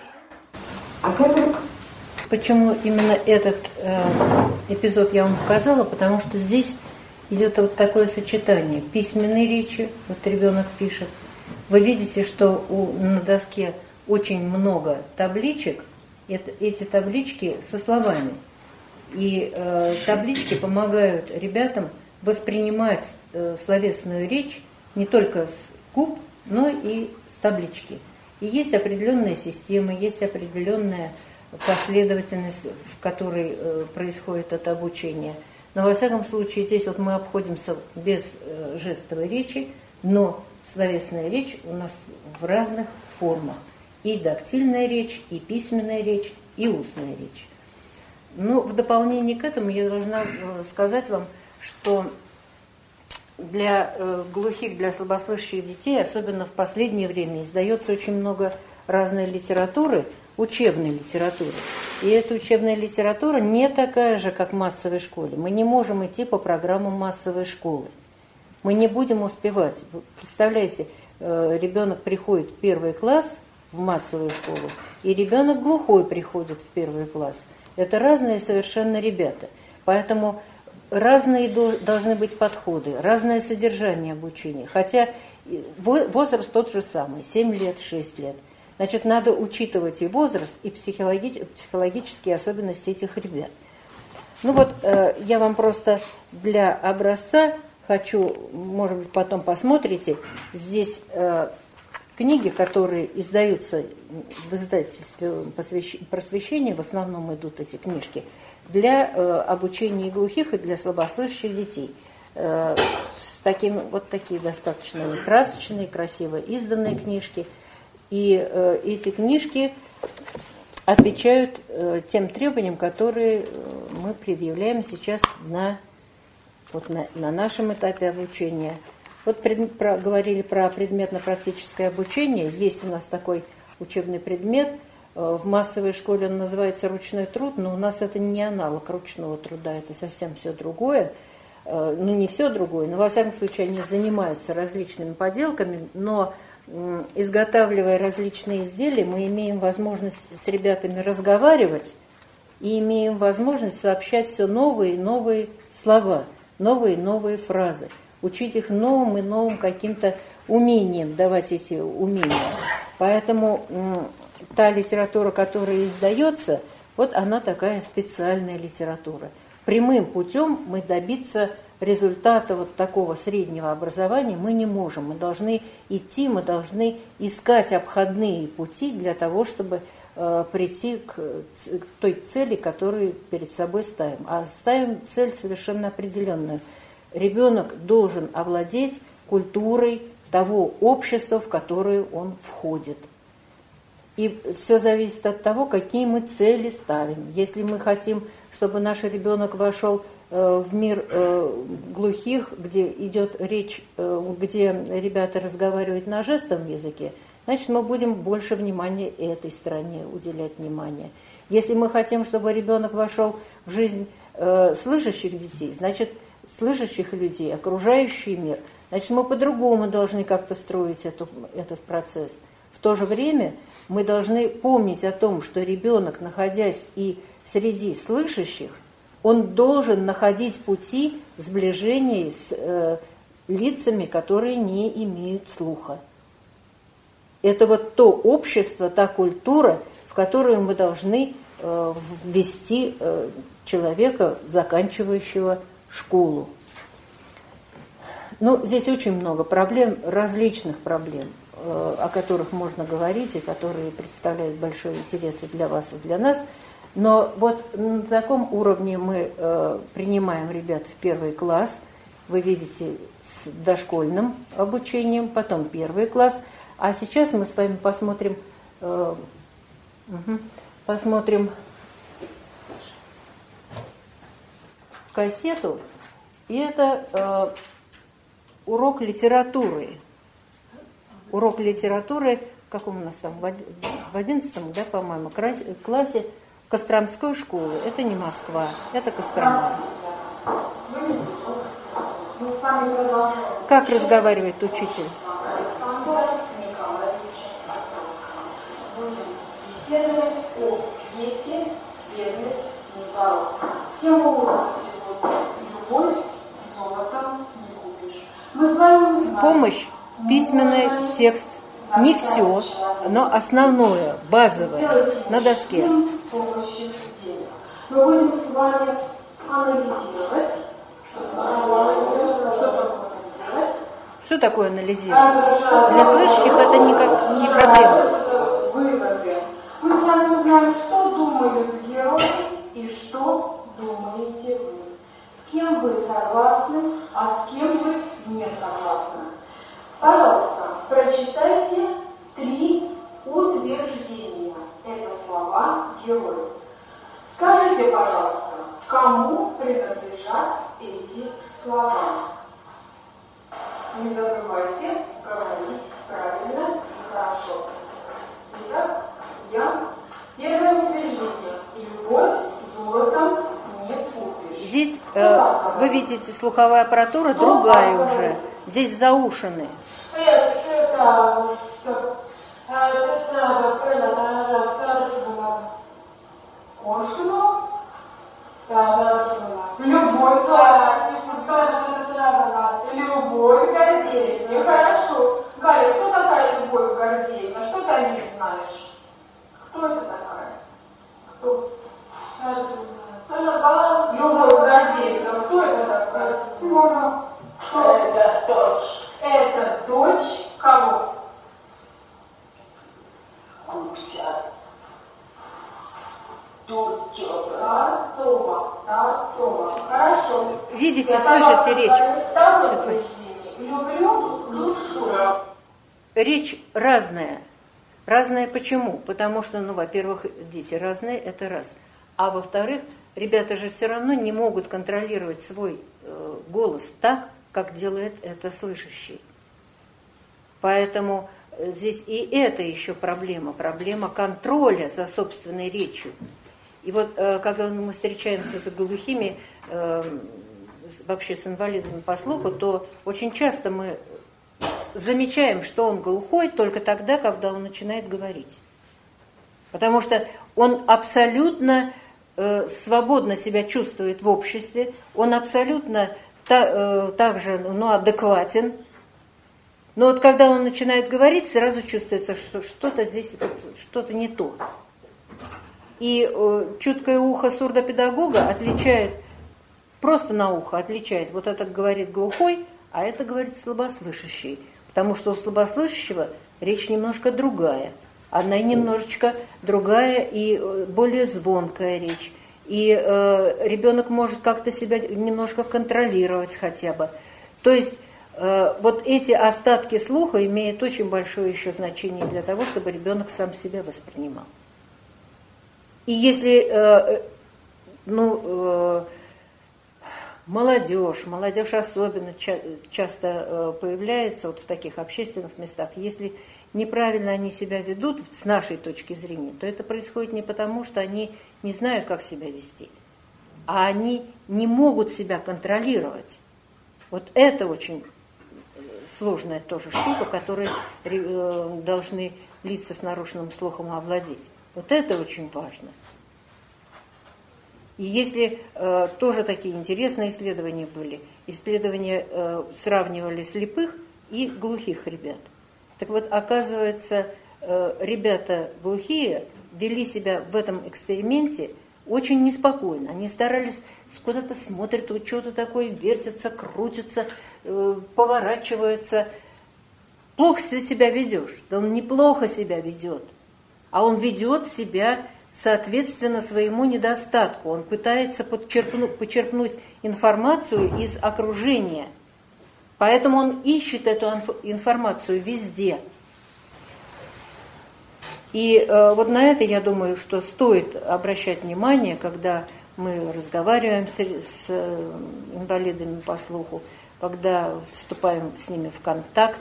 Почему именно этот эпизод я вам показала? Потому что здесь идет вот такое сочетание письменной речи, вот ребенок пишет. Вы видите, что на доске очень много табличек, эти таблички со словами. И таблички помогают ребятам воспринимать словесную речь не только с губ, но и с таблички. И есть определенная система, есть определенная последовательность, в которой происходит это обучение. Но во всяком случае здесь вот мы обходимся без жестовой речи, но словесная речь у нас в разных формах. И дактильная речь, и письменная речь, и устная речь. Ну, в дополнение к этому я должна сказать вам, что для глухих, для слабослышащих детей, особенно в последнее время, издается очень много разной литературы, учебной литературы. И эта учебная литература не такая же, как в массовой школе. Мы не можем идти по программам массовой школы. Мы не будем успевать. Вы представляете, ребенок приходит в 1 класс в массовую школу, и ребенок глухой приходит в 1 класс. Это разные совершенно ребята. Поэтому разные должны быть подходы, разное содержание обучения. Хотя возраст тот же самый, 7 лет, 6 лет. Значит, надо учитывать и возраст, и психологические особенности этих ребят. Ну вот, я вам просто для образца хочу, может быть, потом посмотрите, здесь книги, которые издаются в издательстве просвещения, в основном идут эти книжки, для обучения глухих и для слабослышащих детей. С таким, вот такие достаточно красочные, красиво изданные книжки. И эти книжки отвечают тем требованиям, которые мы предъявляем сейчас на нашем этапе обучения. Вот говорили про предметно-практическое обучение. Есть у нас такой учебный предмет. В массовой школе он называется ручной труд, но у нас это не аналог ручного труда, это совсем все другое. Ну, не все другое, но во всяком случае они занимаются различными поделками, но изготавливая различные изделия, мы имеем возможность с ребятами разговаривать и имеем возможность сообщать все новые и новые слова, новые и новые фразы, учить их новым и новым каким-то умением, давать эти умения. Поэтому та литература, которая издается, вот она такая специальная литература. Прямым путем мы добиться результата вот такого среднего образования мы не можем. Мы должны идти, мы должны искать обходные пути для того, чтобы прийти к той цели, которую перед собой ставим. А ставим цель совершенно определенную. Ребенок должен овладеть культурой того общества, в которое он входит. И все зависит от того, какие мы цели ставим. Если мы хотим, чтобы наш ребенок вошел в мир глухих, где идет речь, где ребята разговаривают на жестовом языке, значит, мы будем больше внимания этой стороне уделять внимание. Если мы хотим, чтобы ребенок вошел в жизнь слышащих детей, значит, слышащих людей, окружающий мир, значит, мы по-другому должны как-то строить этот процесс. В то же время мы должны помнить о том, что ребенок, находясь и среди слышащих, он должен находить пути сближения с лицами, которые не имеют слуха. Это вот то общество, та культура, в которую мы должны ввести человека, заканчивающего школу. Ну, здесь очень много проблем, различных проблем, о которых можно говорить и которые представляют большой интерес и для вас, и для нас. Но вот на таком уровне мы принимаем ребят в первый класс. Вы видите, с дошкольным обучением, потом первый класс. А сейчас мы с вами посмотрим кассету. И это урок литературы. Урок литературы, в каком у нас там, в 11-м, да, по-моему, классе Костромской школы. Это не Москва, это Кострома. Как разговаривает учитель? Беседовать о пьесе «Бедность не порог». Тема урока сегодня «Любовь золотом не купишь». Мы с вами узнаем. Помощь, письменный текст, не все, но основное, базовое, на доске. С помощью денег. Мы будем с вами анализировать, Что такое анализировать? Для слышащих это никак не проблема. Выводы. Мы с вами узнаем, что думают герои и что думаете вы. С кем вы согласны, а с кем вы не согласны. Пожалуйста, прочитайте 3 утверждения. Это слова героев. Скажите, пожалуйста, кому принадлежат эти слова? Не забывайте говорить правильно и хорошо. Итак, первое утверждение. Любовь золотом не купишь. Здесь вы видите, слуховая аппаратура другая уже. Здесь заушены. Любовь Гордеевна. Хорошо. Галя, кто такая Любовь Гордеевна? Что ты о ней знаешь? Кто это такая? Кто? Любовь Гордеевна. Кто это такая? Кто? Это дочь. Это дочь кого? Куча. Тарцова. Хорошо. Видите, слышите речь? Люблю душу. Речь разная. Разная почему? Потому что, во-первых, дети разные, это раз. А во-вторых, ребята же все равно не могут контролировать свой голос так, как делает это слышащий. Поэтому здесь и это еще проблема контроля за собственной речью. И вот когда мы встречаемся с глухими, вообще с инвалидами по слуху, то очень часто мы замечаем, что он глухой только тогда, когда он начинает говорить. Потому что он абсолютно свободно себя чувствует в обществе, он абсолютно также адекватен. Но вот когда он начинает говорить, сразу чувствуется, что что-то здесь, что-то не то. И чуткое ухо сурдопедагога отличает, просто на ухо отличает, вот это говорит глухой, а это говорит слабослышащий. Потому что у слабослышащего речь немножко другая. Она немножечко другая и более звонкая речь. И ребенок может как-то себя немножко контролировать хотя бы. То есть вот эти остатки слуха имеют очень большое еще значение для того, чтобы ребенок сам себя воспринимал. И если молодежь особенно часто появляется вот в таких общественных местах. Если неправильно они себя ведут с нашей точки зрения, то это происходит не потому, что они не знают, как себя вести, а они не могут себя контролировать. Вот это очень сложная тоже штука, которой должны лица с нарушенным слухом овладеть. Вот это очень важно. И если тоже такие интересные исследования были, исследования сравнивали слепых и глухих ребят. Так вот, оказывается, ребята глухие вели себя в этом эксперименте очень неспокойно. Они старались, куда-то смотрят, вот что-то такое, вертятся, крутятся, поворачиваются. Плохо себя ведешь. Да он неплохо себя ведет. А он ведет себя соответственно своему недостатку. Он пытается почерпнуть информацию из окружения. Поэтому он ищет эту информацию везде. И вот на это, я думаю, что стоит обращать внимание, когда мы разговариваем с инвалидами по слуху, когда вступаем с ними в контакт.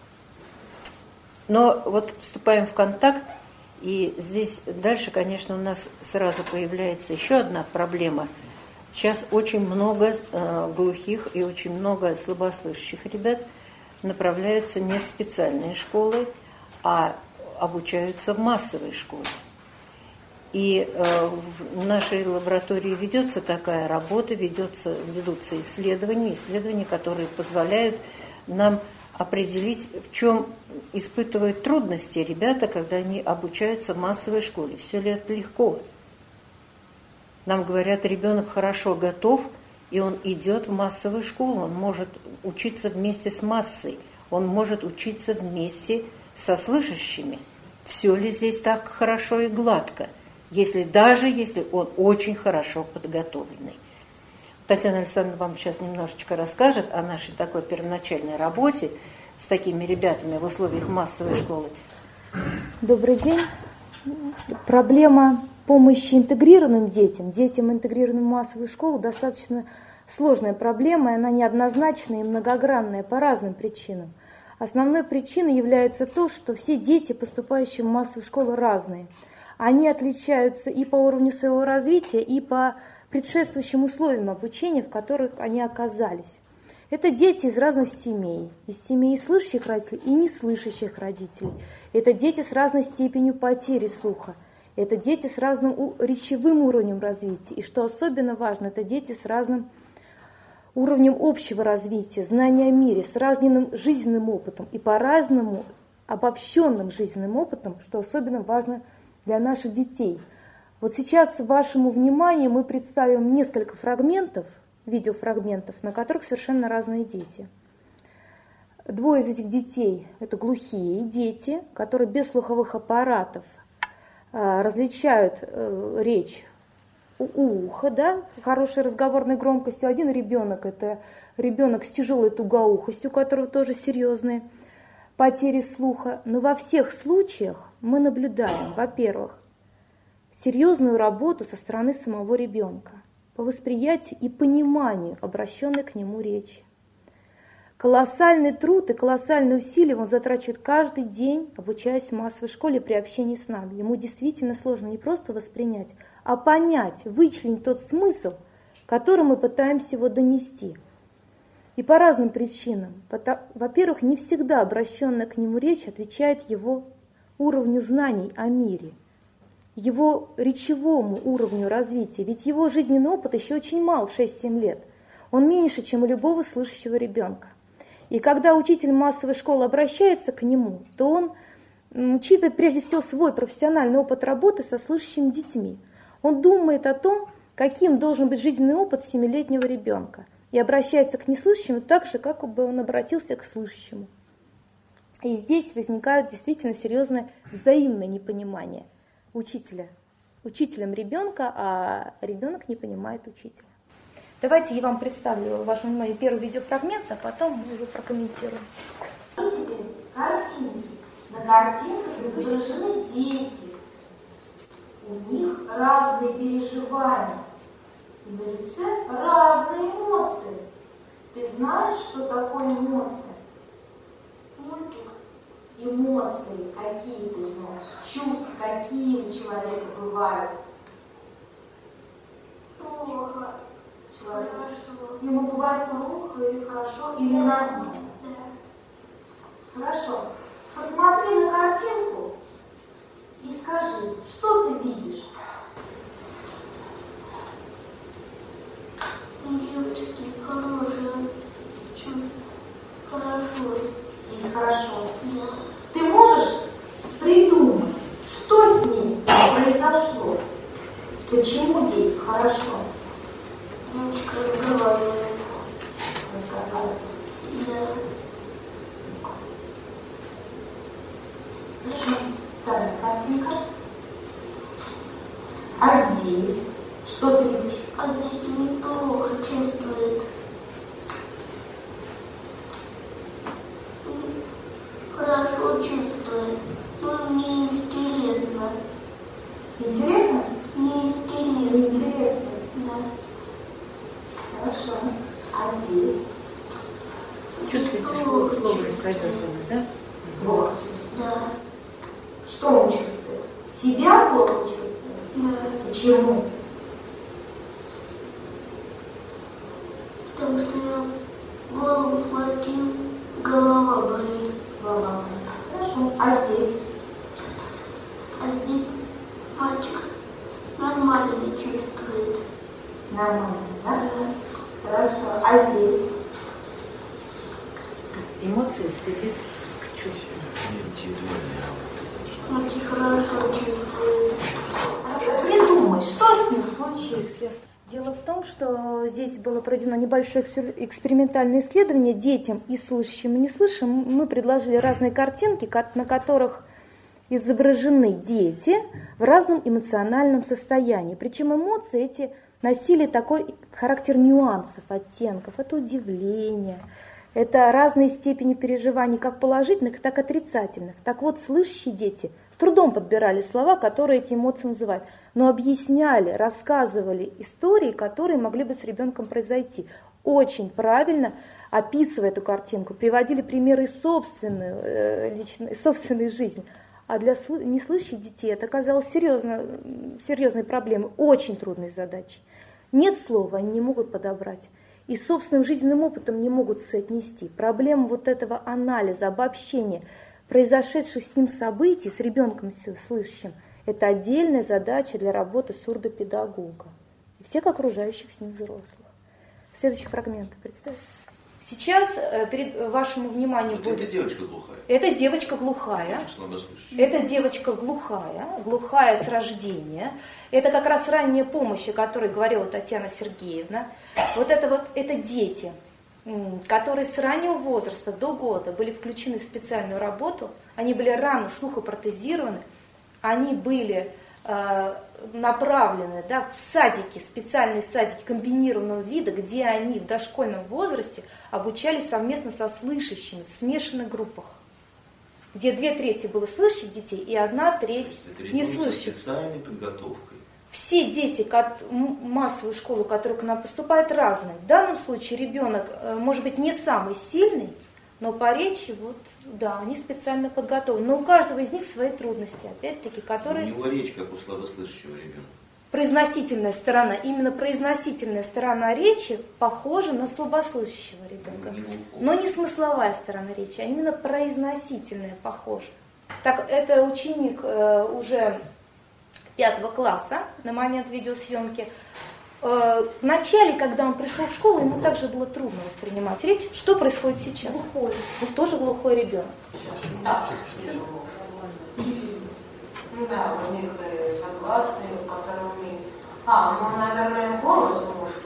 Но вот вступаем в контакт, и здесь дальше, конечно, у нас сразу появляется еще одна проблема. Сейчас очень много глухих и очень много слабослышащих ребят направляются не в специальные школы, а обучаются в массовой школе. И в нашей лаборатории ведется такая работа, ведутся исследования, которые позволяют нам определить, в чем испытывают трудности ребята, когда они обучаются в массовой школе. Все ли это легко? Нам говорят, ребенок хорошо готов, и он идет в массовую школу, он может учиться вместе с массой, он может учиться вместе со слышащими. Все ли здесь так хорошо и гладко, даже если он очень хорошо подготовленный? Татьяна Александровна вам сейчас немножечко расскажет о нашей такой первоначальной работе с такими ребятами в условиях массовой школы. Добрый день. Проблема помощи интегрированным детям интегрированным в массовую школу, достаточно сложная проблема, и она неоднозначная и многогранная по разным причинам. Основной причиной является то, что все дети, поступающие в массовую школу, разные. Они отличаются и по уровню своего развития, и по предшествующим условиям обучения, в которых они оказались. Это дети из разных семей, из семей слышащих родителей и неслышащих родителей. Это дети с разной степенью потери слуха. Это дети с разным речевым уровнем развития. И что особенно важно, это дети с разным уровнем общего развития, знания о мире, с разным жизненным опытом и по-разному обобщенным жизненным опытом, что особенно важно для наших детей. Вот сейчас вашему вниманию мы представим несколько фрагментов, видеофрагментов, на которых совершенно разные дети. Двое из этих детей – это глухие дети, которые без слуховых аппаратов различают речь у уха, да, хорошей разговорной громкостью. Один ребенок – это ребенок с тяжелой тугоухостью, у которого тоже серьезные потери слуха. Но во всех случаях мы наблюдаем, во-первых, серьезную работу со стороны самого ребенка по восприятию и пониманию обращенной к нему речи. Колоссальный труд и колоссальные усилия он затрачивает каждый день, обучаясь в массовой школе при общении с нами. Ему действительно сложно не просто воспринять, а понять, вычленить тот смысл, который мы пытаемся его донести. И по разным причинам. Во-первых, не всегда обращенная к нему речь отвечает его уровню знаний о мире, его речевому уровню развития. Ведь его жизненный опыт еще очень мал, в 6-7 лет. Он меньше, чем у любого слышащего ребенка. И когда учитель массовой школы обращается к нему, то он учитывает прежде всего свой профессиональный опыт работы со слышащими детьми. Он думает о том, каким должен быть жизненный опыт 7-летнего ребенка. И обращается к неслышащему так же, как бы он обратился к слышащему. И здесь возникает действительно серьезное взаимное непонимание учителем ребенка, а ребенок не понимает учителя. Давайте я вам представлю вашему вниманию первый видеофрагмент, а потом мы его прокомментируем. Теперь картинки. На картинках изображены дети. У них разные переживания. И на лице разные эмоции. Ты знаешь, что такое эмоция? Эмоции какие ты знаешь? Чувства какие у человека бывают? Плохо. Человек. Хорошо. Ему бывает плохо или хорошо, или нормально? Да. Хорошо. Посмотри на картинку и скажи, что ты видишь? Девочки, хорошие. Хорошо. И хорошо. Да. Ты можешь придумать, что с ней произошло? Почему ей хорошо? Девочка разговаривает. Разговаривать. Да. Хорошо. Вторая картинка. А здесь что ты видишь? А здесь неплохо чувствует. Хорошо чувствует. Но мне интересно. Интересно? Мне интересно. Интересно. Да. Хорошо. А здесь? Чувствуете, что слово искаженное, да? Вот. Да. Что он чувствует? Себя плохо чувствует? Да. Почему? Потому что я голову схватил, голова болит. Голова. Хорошо. А здесь? А здесь мальчик нормально чувствует. Нормально, да? Хорошо. А здесь? Эмоции слились к чувствам. Очень хорошо чувствует. Хорошо. Придумай, что с ним случилось? Дело в том, что здесь было проведено небольшое экспериментальное исследование детям и слышащим, и неслышащим. Мы предложили разные картинки, на которых изображены дети в разном эмоциональном состоянии. Причем эмоции эти носили такой характер нюансов, оттенков. Это удивление, это разные степени переживаний, как положительных, так и отрицательных. Так вот, слышащие дети с трудом подбирали слова, которые эти эмоции называют, но объясняли, рассказывали истории, которые могли бы с ребенком произойти. Очень правильно описывая эту картинку, приводили примеры из собственной жизни. А для неслышащих детей это оказалось серьезной проблемой, очень трудной задачей. Нет слова, они не могут подобрать. И с собственным жизненным опытом не могут соотнести. Проблема вот этого анализа, обобщения произошедших с ним событий, с ребенком слышащим, это отдельная задача для работы сурдопедагога и всех окружающих с ним взрослых. Следующий фрагмент, представьте. Сейчас перед вашему вниманию вот будет... Это девочка глухая. Это девочка глухая. Это девочка глухая с рождения. Это как раз ранняя помощь, о которой говорила Татьяна Сергеевна. Это дети, которые с раннего возраста до года были включены в специальную работу. Они были рано слухопротезированы. Они были направлены в садики, специальные садики комбинированного вида, где они в дошкольном возрасте обучались совместно со слышащими в смешанных группах, где 2/3 было слышащих детей и 1/3 неслышащих. Специальной подготовкой. Все дети массовую школу, которые к нам поступают, разные. В данном случае ребенок, может быть, не самый сильный, но по речи, они специально подготовлены. Но у каждого из них свои трудности, опять-таки, которые... У него речь, как у слабослышащего ребенка. Произносительная сторона, именно произносительная сторона речи похожа на слабослышащего ребенка. Но не смысловая сторона речи, а именно произносительная похожа. Так, это ученик уже 5 класса на момент видеосъемки. В начале, когда он пришел в школу, ему также было трудно воспринимать речь. Что происходит сейчас? Глухой. Тоже глухой ребенок. Да, некоторые согласные, которые умеют. Наверное, голос может...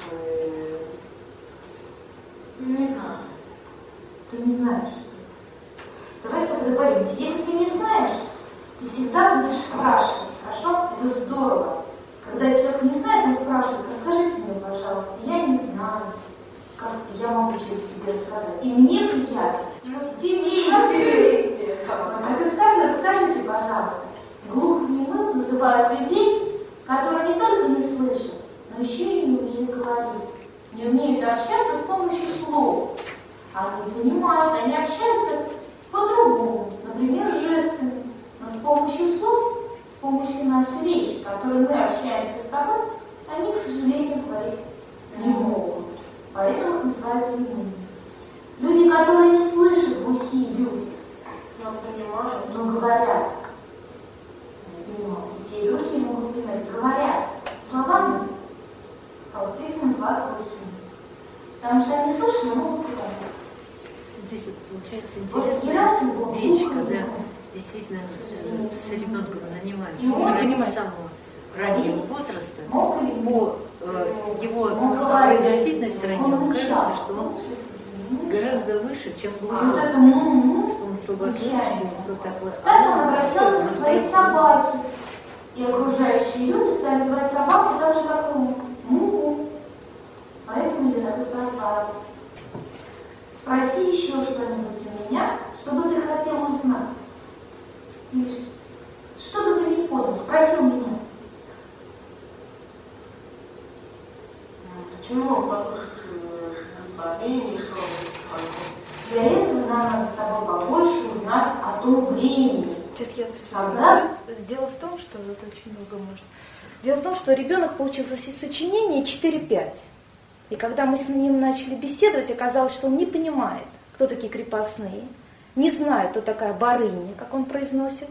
Не знаю. Ты не знаешь. Давай с тобой договоримся. Если ты не знаешь, ты всегда будешь спрашивать. Хорошо? Это здорово. Когда человек не знает, он спрашивает: расскажите мне, пожалуйста. Я не знаю, как я могу тебе рассказать. И мне приятно. Тебе. Так расскажите, пожалуйста. Глухонемых называют людей, которые не только не слышат, но еще и не умеют умеют говорить, не умеют общаться с помощью слов. Они понимают, они общаются по-другому, например, жестами. Но с помощью слов, с помощью нашей речи, которой мы общаемся с тобой, они, к сожалению, говорить не могут. Поэтому их называют глухими. Люди, которые не слышат, глухие люди, Но понимаю. но говорят. Не понимают. И те, и другие могут понимать. Говорят словами, а вот их называют глухими. Потому что они слышат, но могут говорить. Здесь вот получается Вот не раз интересная его вещь, глухо когда говорят. действительно с ребенком занимаются И он с понимает. самого раннего возраста. Мог или По его Он говорит, произносительной стороне он кажется, мычал. что он гораздо выше, чем А вот глухой. это му-му, Что он слабослышащий, кто такой. так он обращался к своей собаке. И окружающие люди стали звать собаку даже как му-му. Поэтому я так и прославила. Спроси еще что-нибудь у меня, что бы ты хотел узнать. Видишь, что бы ты не понял, спроси у меня. Почему он послушать богини, что Для этого нам надо с тобой побольше узнать о том времени. Сейчас я Когда? остановлюсь. Дело в том, что это очень много может. Дело в том, что ребенок получил сочинение 4-5. И когда мы с ним начали беседовать, оказалось, что он не понимает, кто такие крепостные, не знает, кто такая барыня, как он произносит,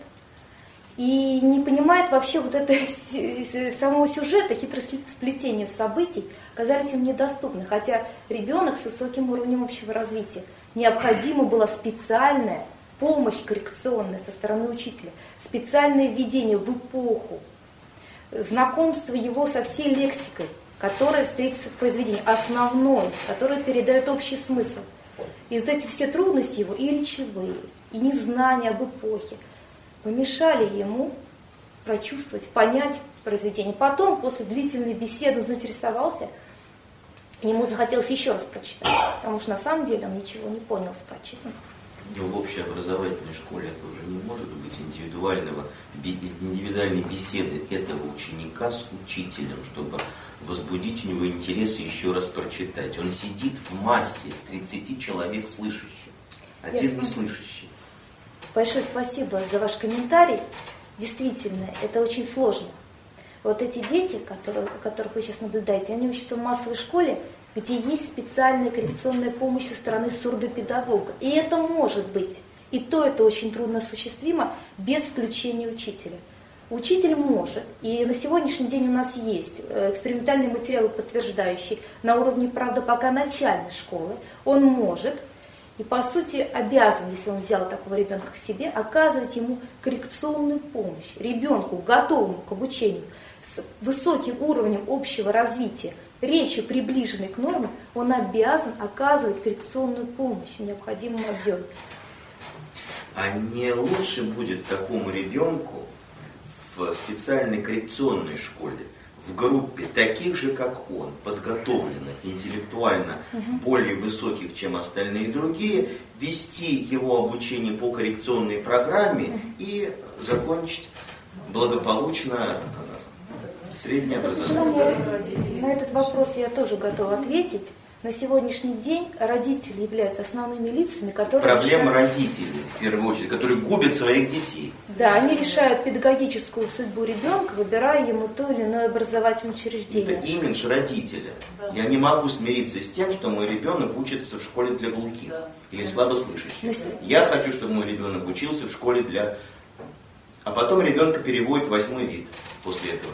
и не понимает вообще вот это самого сюжета, хитросплетения событий оказались им недоступны. Хотя ребенок с высоким уровнем общего развития, необходима была специальная помощь коррекционная со стороны учителя, специальное введение в эпоху, знакомство его со всей лексикой, которая встретится в произведении, основной, которая передает общий смысл. И вот эти все трудности его, и речевые, и незнание об эпохе, помешали ему прочувствовать, понять произведение. Потом, после длительной беседы, он заинтересовался, и ему захотелось еще раз прочитать, потому что на самом деле он ничего не понял с прочитанным. В общеобразовательной школе это уже не может быть индивидуальной беседы этого ученика с учителем, чтобы возбудить у него интерес и еще раз прочитать. Он сидит в массе 30 человек слышащих, один не слышащий. Большое спасибо за ваш комментарий. Действительно, это очень сложно. Вот эти дети, которых вы сейчас наблюдаете, они учатся в массовой школе, где есть специальная коррекционная помощь со стороны сурдопедагога. И это может быть. И то это очень трудно осуществимо без включения учителя. Учитель может, и на сегодняшний день у нас есть экспериментальные материалы, подтверждающие на уровне, правда, пока начальной школы, он может и, по сути, обязан, если он взял такого ребенка к себе, оказывать ему коррекционную помощь, ребенку, готовому к обучению, с высоким уровнем общего развития, речи, приближенной к норме, он обязан оказывать коррекционную помощь в необходимом объеме. А не лучше будет такому ребенку в специальной коррекционной школе, в группе таких же, как он, подготовленных, интеллектуально более высоких, чем остальные другие, вести его обучение по коррекционной программе и закончить благополучно среднее образование? На этот вопрос я тоже готова ответить. На сегодняшний день родители являются основными лицами, которые Проблема решают... родителей, в первую очередь, которые губят своих детей. Да, они решают педагогическую судьбу ребенка, выбирая ему то или иное образовательное учреждение. Это имидж родителя. Я не могу смириться с тем, что мой ребенок учится в школе для глухих или слабослышащих. Я хочу, чтобы мой ребенок учился в школе для... А потом ребенка переводит в 8 вид после этого.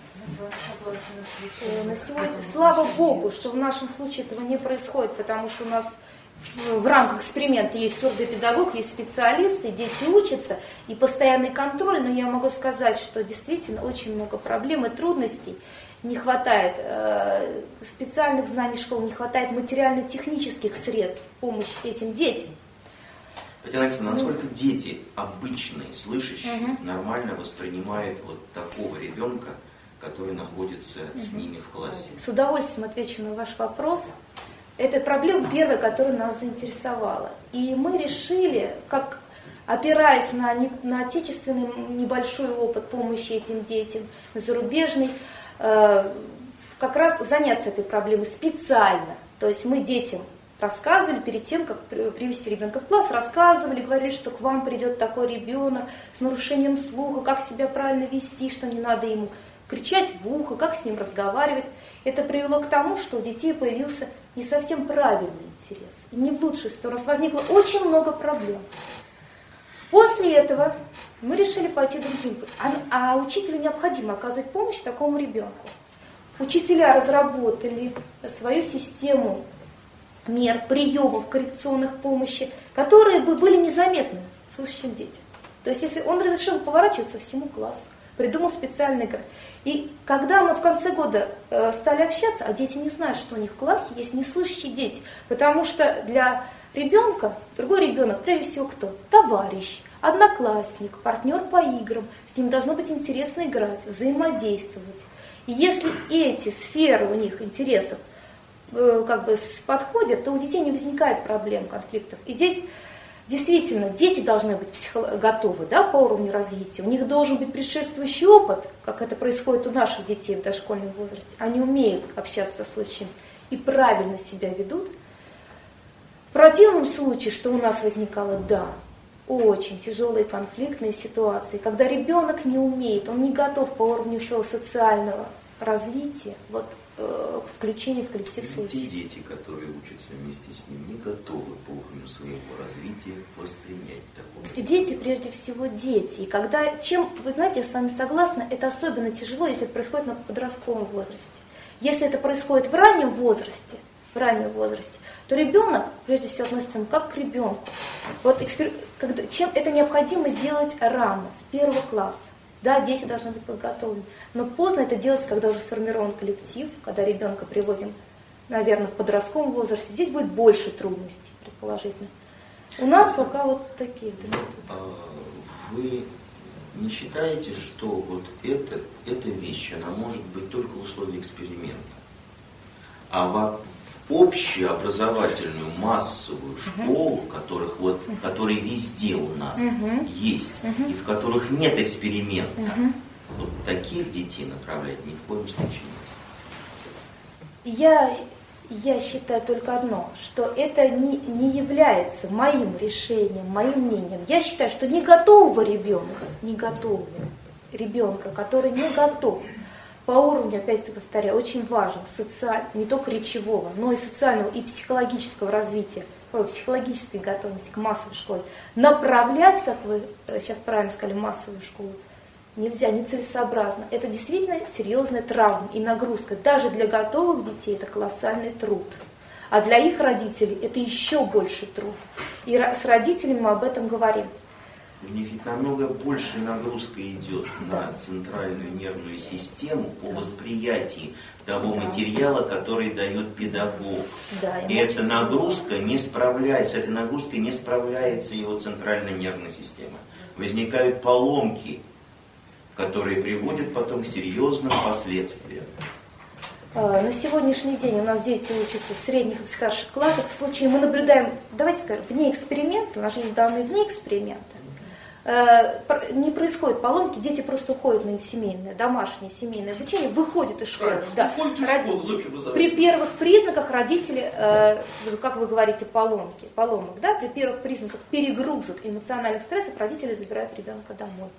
На сегодня, слава Богу, что в нашем случае этого не происходит, потому что у нас в рамках эксперимента есть сурдопедагог, есть специалисты, дети учатся, и постоянный контроль, но я могу сказать, что действительно очень много проблем и трудностей. Не хватает специальных знаний школы, не хватает материально-технических средств помощи этим детям. Татьяна Алексеевна, насколько дети обычные, слышащие, нормально воспринимают вот такого ребенка, который находится с ними в классе? С удовольствием отвечу на ваш вопрос. Это проблема первая, которая нас заинтересовала. И мы решили, как опираясь на отечественный небольшой опыт помощи этим детям, на зарубежный, в как раз заняться этой проблемой специально. То есть мы детям рассказывали перед тем, как привести ребенка в класс, рассказывали, говорили, что к вам придет такой ребенок с нарушением слуха, как себя правильно вести, что не надо ему кричать в ухо, как с ним разговаривать. Это привело к тому, что у детей появился не совсем правильный интерес, и не в лучшую сторону. У нас возникло очень много проблем. После этого мы решили пойти другим путем. А учителю необходимо оказывать помощь такому ребенку. Учителя разработали свою систему мер, приемов коррекционных помощи, которые бы были незаметны слышащим детям. То есть если он разрешил поворачиваться всему классу, придумал специальный игры. И когда мы в конце года стали общаться, а дети не знают, что у них в классе есть неслышащие дети, потому что для ребенка, другой ребенок, прежде всего кто? Товарищ, одноклассник, партнер по играм, с ним должно быть интересно играть, взаимодействовать. И если эти сферы у них интересов подходят, то у детей не возникает проблем, конфликтов. И здесь действительно дети должны быть готовы, да, по уровню развития. У них должен быть предшествующий опыт, как это происходит у наших детей в дошкольном возрасте. Они умеют общаться со слышащими и правильно себя ведут. В противном случае, что у нас возникало, очень тяжелые конфликтные ситуации, когда ребенок не умеет, он не готов по уровню своего социального развития, включение в коллектив слышащих. Те дети, которые учатся вместе с ним, не готовы по уровню своего развития воспринять такое. Дети прежде всего дети. И вы знаете, я с вами согласна, это особенно тяжело, если это происходит на подростковом возрасте. Если это происходит в раннем возрасте, то ребенок прежде всего относится как к ребенку. Чем это необходимо делать рано, с 1 класса. Да, дети должны быть подготовлены. Но поздно это делать, когда уже сформирован коллектив, когда ребенка приводим, наверное, в подростковом возрасте. Здесь будет больше трудностей, предположительно. У нас пока такие. Вы не считаете, что эта вещь, она может быть только в условиях эксперимента? А в общеобразовательную массовую школу, которые везде у нас есть, и в которых нет эксперимента, таких детей направлять ни в коем случае нельзя. Я считаю только одно, что это не является моим решением, моим мнением. Я считаю, что не готового ребенка, который не готов, по уровню, опять-таки повторяю, очень важен не только речевого, но и социального и психологического развития, психологической готовности к массовой школе. Направлять, как вы сейчас правильно сказали, массовую школу нельзя, нецелесообразно. Это действительно серьезная травма и нагрузка. Даже для готовых детей это колоссальный труд. А для их родителей это еще больше труд. И с родителями мы об этом говорим. У них ведь намного больше нагрузка идет на центральную нервную систему по восприятию того материала, который дает педагог. И эта нагрузка с этой нагрузкой не справляется его центральная нервная система. Возникают поломки, которые приводят потом к серьезным последствиям. На сегодняшний день у нас дети учатся в средних и старших классах. В случае мы наблюдаем, давайте скажем, вне эксперимента, у нас же есть данные вне эксперимента, не происходят поломки, дети просто уходят на семейное, домашнее семейное обучение, выходят из школы. При первых признаках родители, как вы говорите, поломок, при первых признаках перегрузок эмоциональных стрессов родители забирают ребенка домой.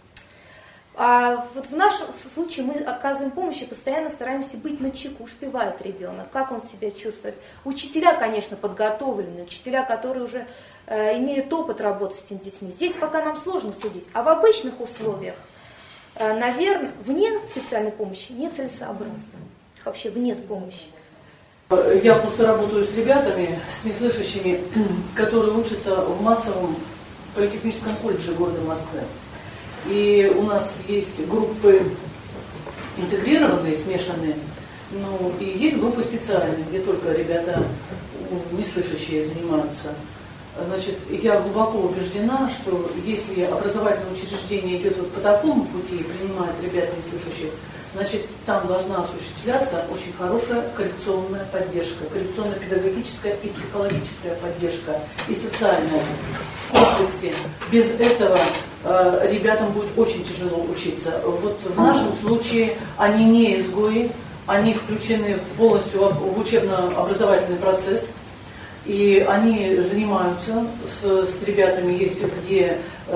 А в нашем случае мы оказываем помощь и постоянно стараемся быть начеку, успевает ребенок, как он себя чувствует. Учителя, конечно, подготовлены, учителя, которые уже имеют опыт работы с этими детьми. Здесь пока нам сложно судить. А в обычных условиях, наверное, вне специальной помощи нецелесообразно. Вообще вне помощи. Я просто работаю с ребятами, с неслышащими, которые учатся в массовом политехническом колледже города Москвы. И у нас есть группы интегрированные, смешанные, и есть группы специальные, где только ребята неслышащие занимаются. Значит, я глубоко убеждена, что если образовательное учреждение идет по такому пути и принимает ребят неслышащих, значит, там должна осуществляться очень хорошая коррекционная поддержка, коррекционно-педагогическая и психологическая поддержка, и социальная в комплексе. Без этого ребятам будет очень тяжело учиться. В нашем случае они не изгои, они включены полностью в учебно-образовательный процесс, и они занимаются с ребятами, есть где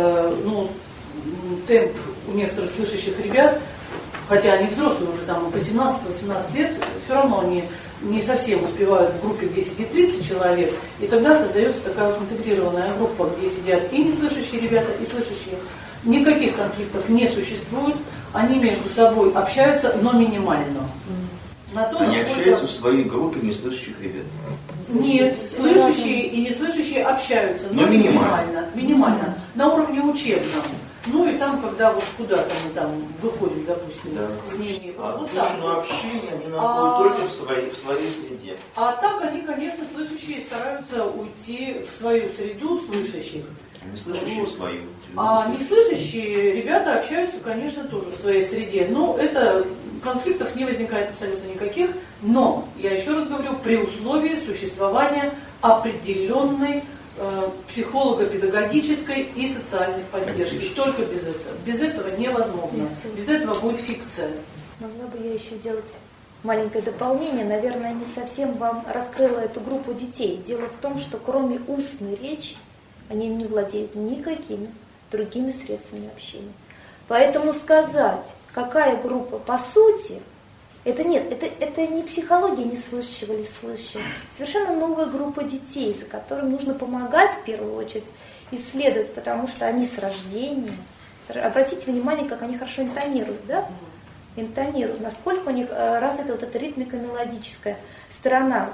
темп у некоторых слышащих ребят, хотя они взрослые уже там по 17-18 лет, все равно они не совсем успевают в группе, где сидит 30 человек, и тогда создается такая вот интегрированная группа, где сидят и неслышащие ребята, и слышащие. Никаких конфликтов не существует, они между собой общаются, но минимально. Они общаются в своей группе неслышащих ребят? Нет, слышащие и неслышащие общаются, но минимально. Минимально. На уровне учебном. Ну и там, когда вот куда-то мы там выходим, допустим, с ними. Вот так. Но общение они находят только в своей среде. А так они, конечно, слышащие стараются уйти в свою среду слышащих. Неслышащие в свою. А неслышащие ребята общаются, конечно, тоже в своей среде. Но это конфликтов не возникает абсолютно никаких. Но, я еще раз говорю, при условии существования определенной психолого-педагогической и социальной поддержки. Только без этого. Без этого невозможно. Без этого будет фикция. Могла бы я еще сделать маленькое дополнение. Наверное, не совсем вам раскрыла эту группу детей. Дело в том, что кроме устной речи они не владеют никакими другими средствами общения. Поэтому сказать, какая группа по сути, это не психология неслышащего или слышащего. Совершенно новая группа детей, за которым нужно помогать в первую очередь, исследовать, потому что они с рождения. Обратите внимание, как они хорошо интонируют, да? Интонируют, насколько у них развита вот эта ритмико-мелодическая сторона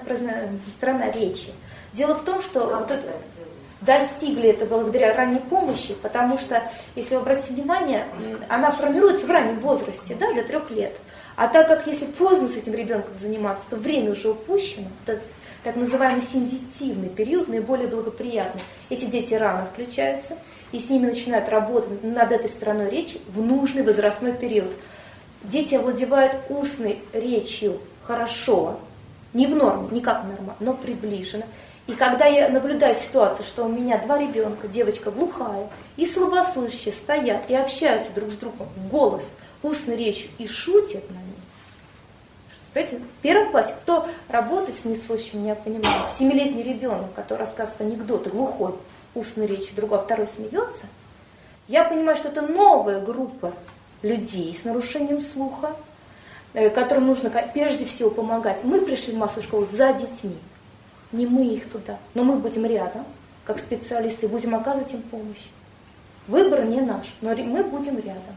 речи. Дело в том, что вот это, достигли это благодаря ранней помощи, потому что, если вы обратите внимание, она формируется в раннем возрасте, да, до 3 лет. А так как если поздно с этим ребенком заниматься, то время уже упущено, этот так называемый сензитивный период, наиболее благоприятный. Эти дети рано включаются, и с ними начинают работать над этой стороной речи в нужный возрастной период. Дети овладевают устной речью хорошо, не в норме, не как норма, но приближенно. И когда я наблюдаю ситуацию, что у меня 2 ребенка, девочка глухая и слабослышащая, стоят и общаются друг с другом в голос, устной речью и шутят на ней. Знаете, в 1 классе, кто работает с неслышащим, я понимаю, 7-летний ребенок, который рассказывает анекдоты, глухой, устной речью, другой, а второй смеется, я понимаю, что это новая группа людей с нарушением слуха, которым нужно прежде всего помогать. Мы пришли в массовую школу за детьми, не мы их туда, но мы будем рядом, как специалисты, будем оказывать им помощь. Выбор не наш, но мы будем рядом.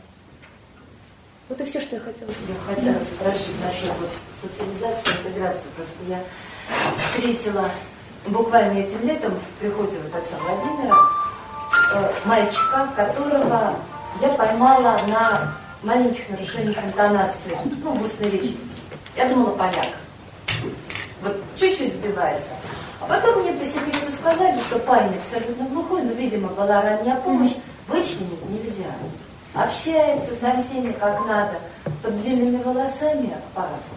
Вот и все, что я хотела сказать. Я хотела спросить насчет социализации, интеграции. Просто я встретила буквально этим летом в приходе отца Владимира мальчика, которого я поймала на маленьких нарушениях интонации, в устной речи. Я думала, поляк. Вот чуть-чуть сбивается. А потом мне по секрету сказали, что парень абсолютно глухой, но, видимо, была ранняя помощь, вычленить нельзя. Общается со всеми как надо, под длинными волосами аппаратом.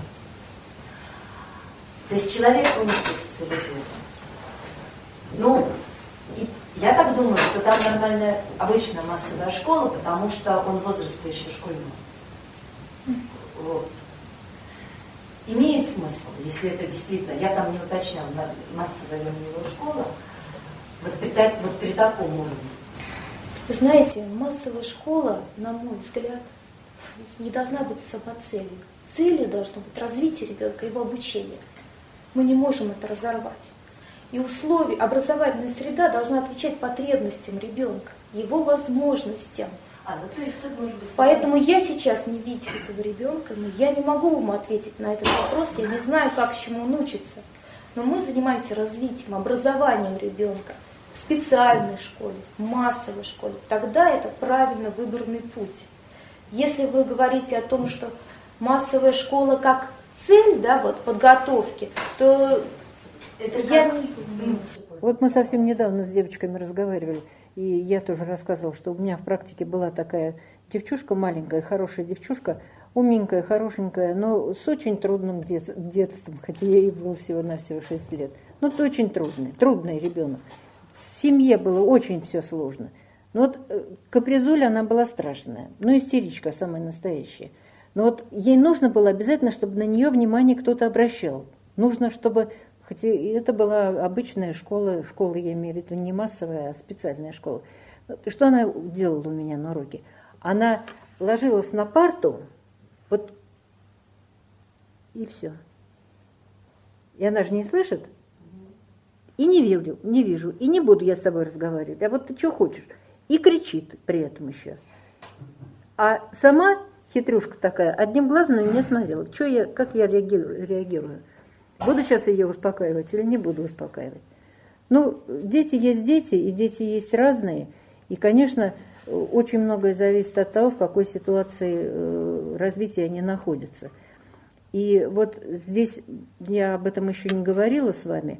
То есть человек у них социализирован. Ну, и я так думаю, что там нормальная, обычная массовая школа, потому что он возраста еще школьного. Вот. Имеет смысл, если это действительно, я там не уточняла, массовая ли у него школа, вот при таком уровне. Вы знаете, массовая школа, на мой взгляд, не должна быть самоцелью. Целью должно быть развитие ребенка, его обучение. Мы не можем это разорвать. И условия, образовательная среда должна отвечать потребностям ребенка, его возможностям. То есть тут может быть... Поэтому я сейчас не видя этого ребенка, но я не могу ему ответить на этот вопрос, я не знаю, как чему он учится. Но мы занимаемся развитием, образованием ребенка в специальной школе, в массовой школе. Тогда это правильно выбранный путь. Если вы говорите о том, что массовая школа как цель, да, вот, подготовки, то это я не... Вот мы совсем недавно с девочками разговаривали, и я тоже рассказывала, что у меня в практике была такая девчушка маленькая, хорошая девчушка, умненькая, хорошенькая, но с очень трудным детством, хотя ей было всего-навсего 6 лет. Но это очень трудный ребенок. В семье было очень все сложно. Но вот капризуля она была страшная, истеричка самая настоящая. Но вот ей нужно было обязательно, чтобы на нее внимание кто-то обращал. Нужно, чтобы, хотя это была обычная школа, я имею в виду не массовая, а специальная школа. Что она делала у меня на уроке? Она ложилась на парту, вот, и все. И она же не слышит, и не вижу, и не буду я с тобой разговаривать, а вот ты что хочешь. И кричит при этом еще. А сама хитрюшка такая, одним глазом на меня смотрела. Как я реагирую? Буду сейчас ее успокаивать или не буду успокаивать? Ну, дети есть дети, и дети есть разные. И, конечно, очень многое зависит от того, в какой ситуации развития они находятся. И вот здесь я об этом еще не говорила с вами,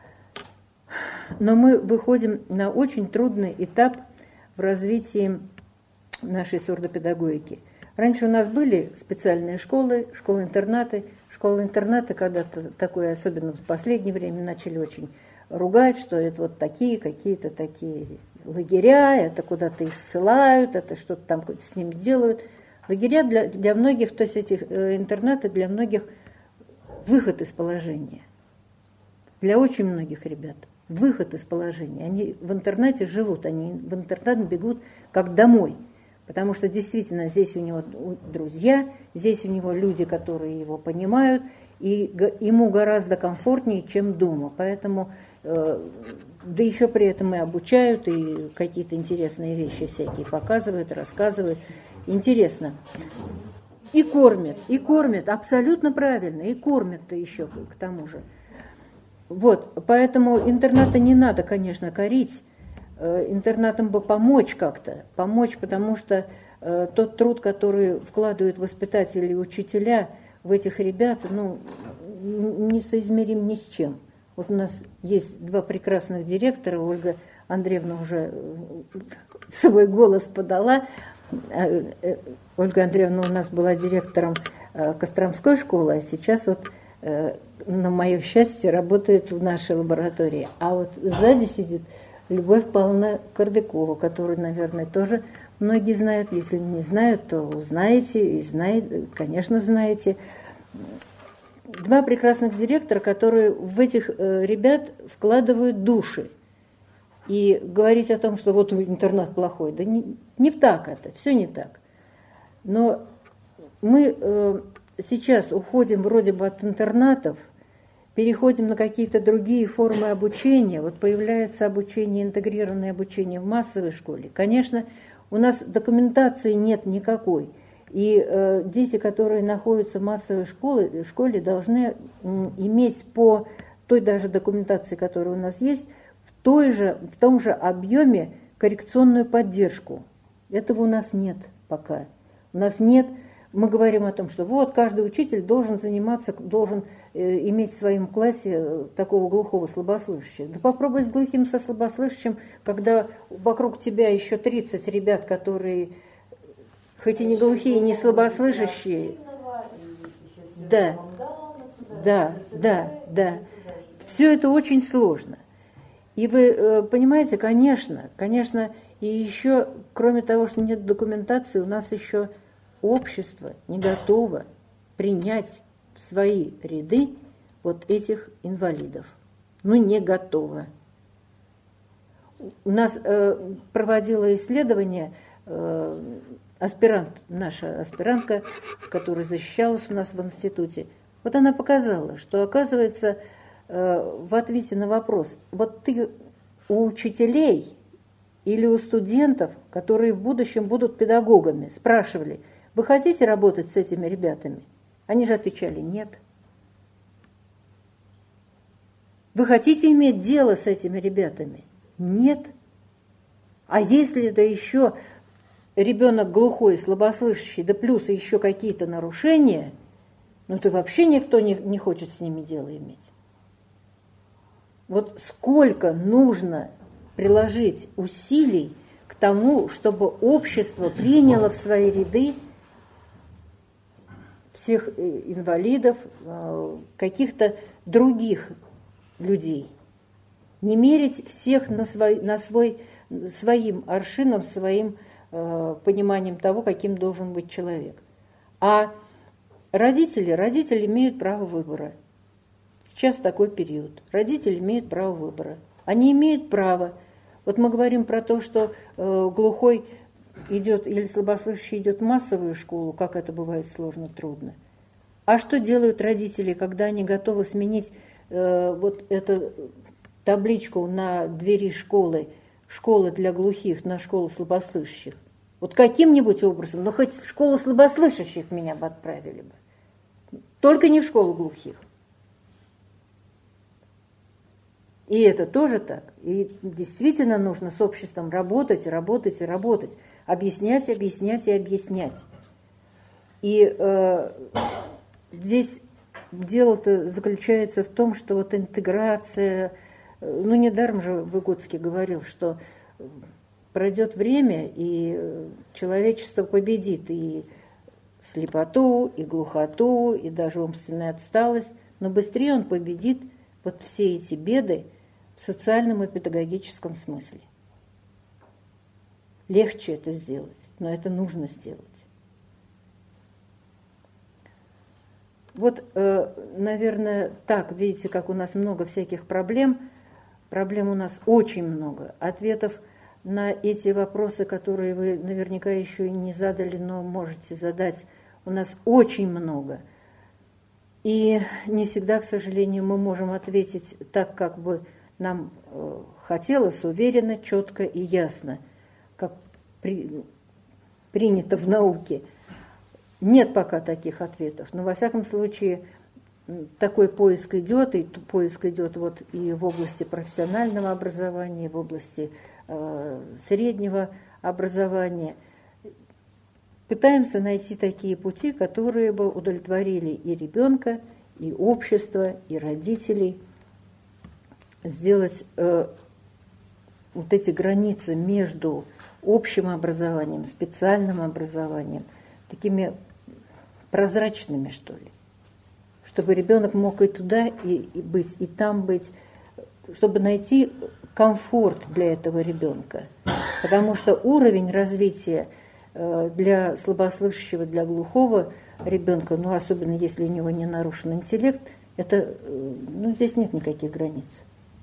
но мы выходим на очень трудный этап в развитии нашей сурдопедагогики. Раньше у нас были специальные школы, школы-интернаты. Школы-интернаты когда-то такое, особенно в последнее время, начали очень ругать, что это вот такие, какие-то такие лагеря, это куда-то их ссылают, это что-то там с ними делают. Лагеря для многих, то есть эти интернаты для многих выход из положения. Для очень многих ребят выход из положения. Они в интернате живут, они в интернат бегут как домой. Потому что действительно здесь у него друзья, здесь у него люди, которые его понимают, и ему гораздо комфортнее, чем дома. Поэтому, да еще при этом и обучают, и какие-то интересные вещи всякие показывают, рассказывают. Интересно. И кормят, абсолютно правильно, и кормят-то еще к тому же. Вот, поэтому интерната не надо, конечно, корить. Интернатам бы помочь как-то, потому что тот труд, который вкладывают воспитатели и учителя в этих ребят, ну, несоизмерим ни с чем. Вот у нас есть два прекрасных директора, Ольга Андреевна уже свой голос подала. Ольга Андреевна у нас была директором Костромской школы, а сейчас вот, на мое счастье, работает в нашей лаборатории. А вот сзади сидит Любовь Павловна Кордыкова, которую, наверное, тоже многие знают. Если не знают, то узнаете, и конечно, знаете. Два прекрасных директора, которые в этих ребят вкладывают души. И говорить о том, что вот интернат плохой, да не так это, все не так. Но мы сейчас уходим вроде бы от интернатов, переходим на какие-то другие формы обучения. Вот появляется обучение, интегрированное обучение в массовой школе. Конечно, у нас документации нет никакой. И дети, которые находятся в массовой школе, должны иметь по той даже документации, которая у нас есть, в том же объеме коррекционную поддержку. Этого у нас нет пока. У нас нет. Мы говорим о том, что вот каждый учитель должен иметь в своем классе такого глухого слабослышащего. Да попробуй с глухим, со слабослышащим, когда вокруг тебя еще 30 ребят, которые хоть и не глухие, и не слабослышащие. Да. Все это очень сложно. И вы понимаете, конечно, и еще, кроме того, что нет документации, у нас еще общество не готово принять в свои ряды вот этих инвалидов. Ну, не готово. У нас проводила исследование наша аспирантка, которая защищалась у нас в институте. Вот она показала, что, оказывается, в ответе на вопрос, вот ты у учителей или у студентов, которые в будущем будут педагогами, спрашивали, вы хотите работать с этими ребятами? Они же отвечали, нет. Вы хотите иметь дело с этими ребятами? Нет. А если да еще ребенок глухой, слабослышащий, да плюс еще какие-то нарушения, ну то вообще никто не хочет с ними дело иметь. Вот сколько нужно приложить усилий к тому, чтобы общество приняло в свои ряды всех инвалидов, каких-то других людей. Не мерить всех своим аршином, своим пониманием того, каким должен быть человек. А Родители имеют право выбора. Сейчас такой период. Родители имеют право выбора. Они имеют право. Вот мы говорим про то, что глухой идет или слабослышащий идет в массовую школу, как это бывает сложно, трудно. А что делают родители, когда они готовы сменить вот эту табличку на двери школы, школа для глухих, на школу слабослышащих? Вот каким-нибудь образом, но хоть в школу слабослышащих меня бы отправили бы. Только не в школу глухих. И это тоже так. И действительно нужно с обществом работать, работать и работать. Объяснять, объяснять и объяснять. И здесь дело-то заключается в том, что вот интеграция, ну недаром же Выгодский говорил, что пройдет время, и человечество победит и слепоту, и глухоту, и даже умственную отсталость, но быстрее он победит вот все эти беды в социальном и педагогическом смысле. Легче это сделать, но это нужно сделать. Вот, наверное, так, видите, как у нас много всяких проблем. Проблем у нас очень много. Ответов на эти вопросы, которые вы наверняка еще и не задали, но можете задать, у нас очень много. И не всегда, к сожалению, мы можем ответить так, как бы нам хотелось, уверенно, четко и ясно, как принято в науке. Нет пока таких ответов, но во всяком случае такой поиск идет, и поиск идет вот и в области профессионального образования, и в области среднего образования. Пытаемся найти такие пути, которые бы удовлетворили и ребенка, и общество, и родителей, сделать вот эти границы между общим образованием, специальным образованием такими прозрачными, что ли, чтобы ребенок мог и туда и быть, и там быть, чтобы найти комфорт для этого ребенка. Потому что уровень развития для слабослышащего, для глухого ребенка, ну, особенно если у него не нарушен интеллект, это, ну, здесь нет никаких границ.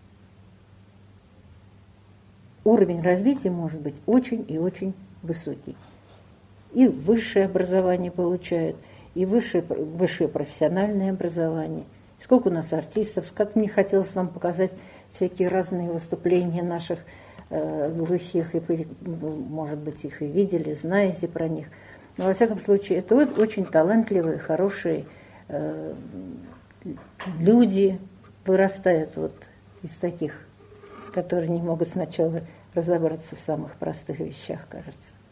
Уровень развития может быть очень и очень высокий. И высшее образование получают, и высшее профессиональное образование. Сколько у нас артистов, как мне хотелось вам показать всякие разные выступления наших глухих, и, может быть, их и видели, знаете про них. Но, во всяком случае, это очень талантливые, хорошие люди вырастают вот из таких, которые не могут сначала разобраться в самых простых вещах, кажется.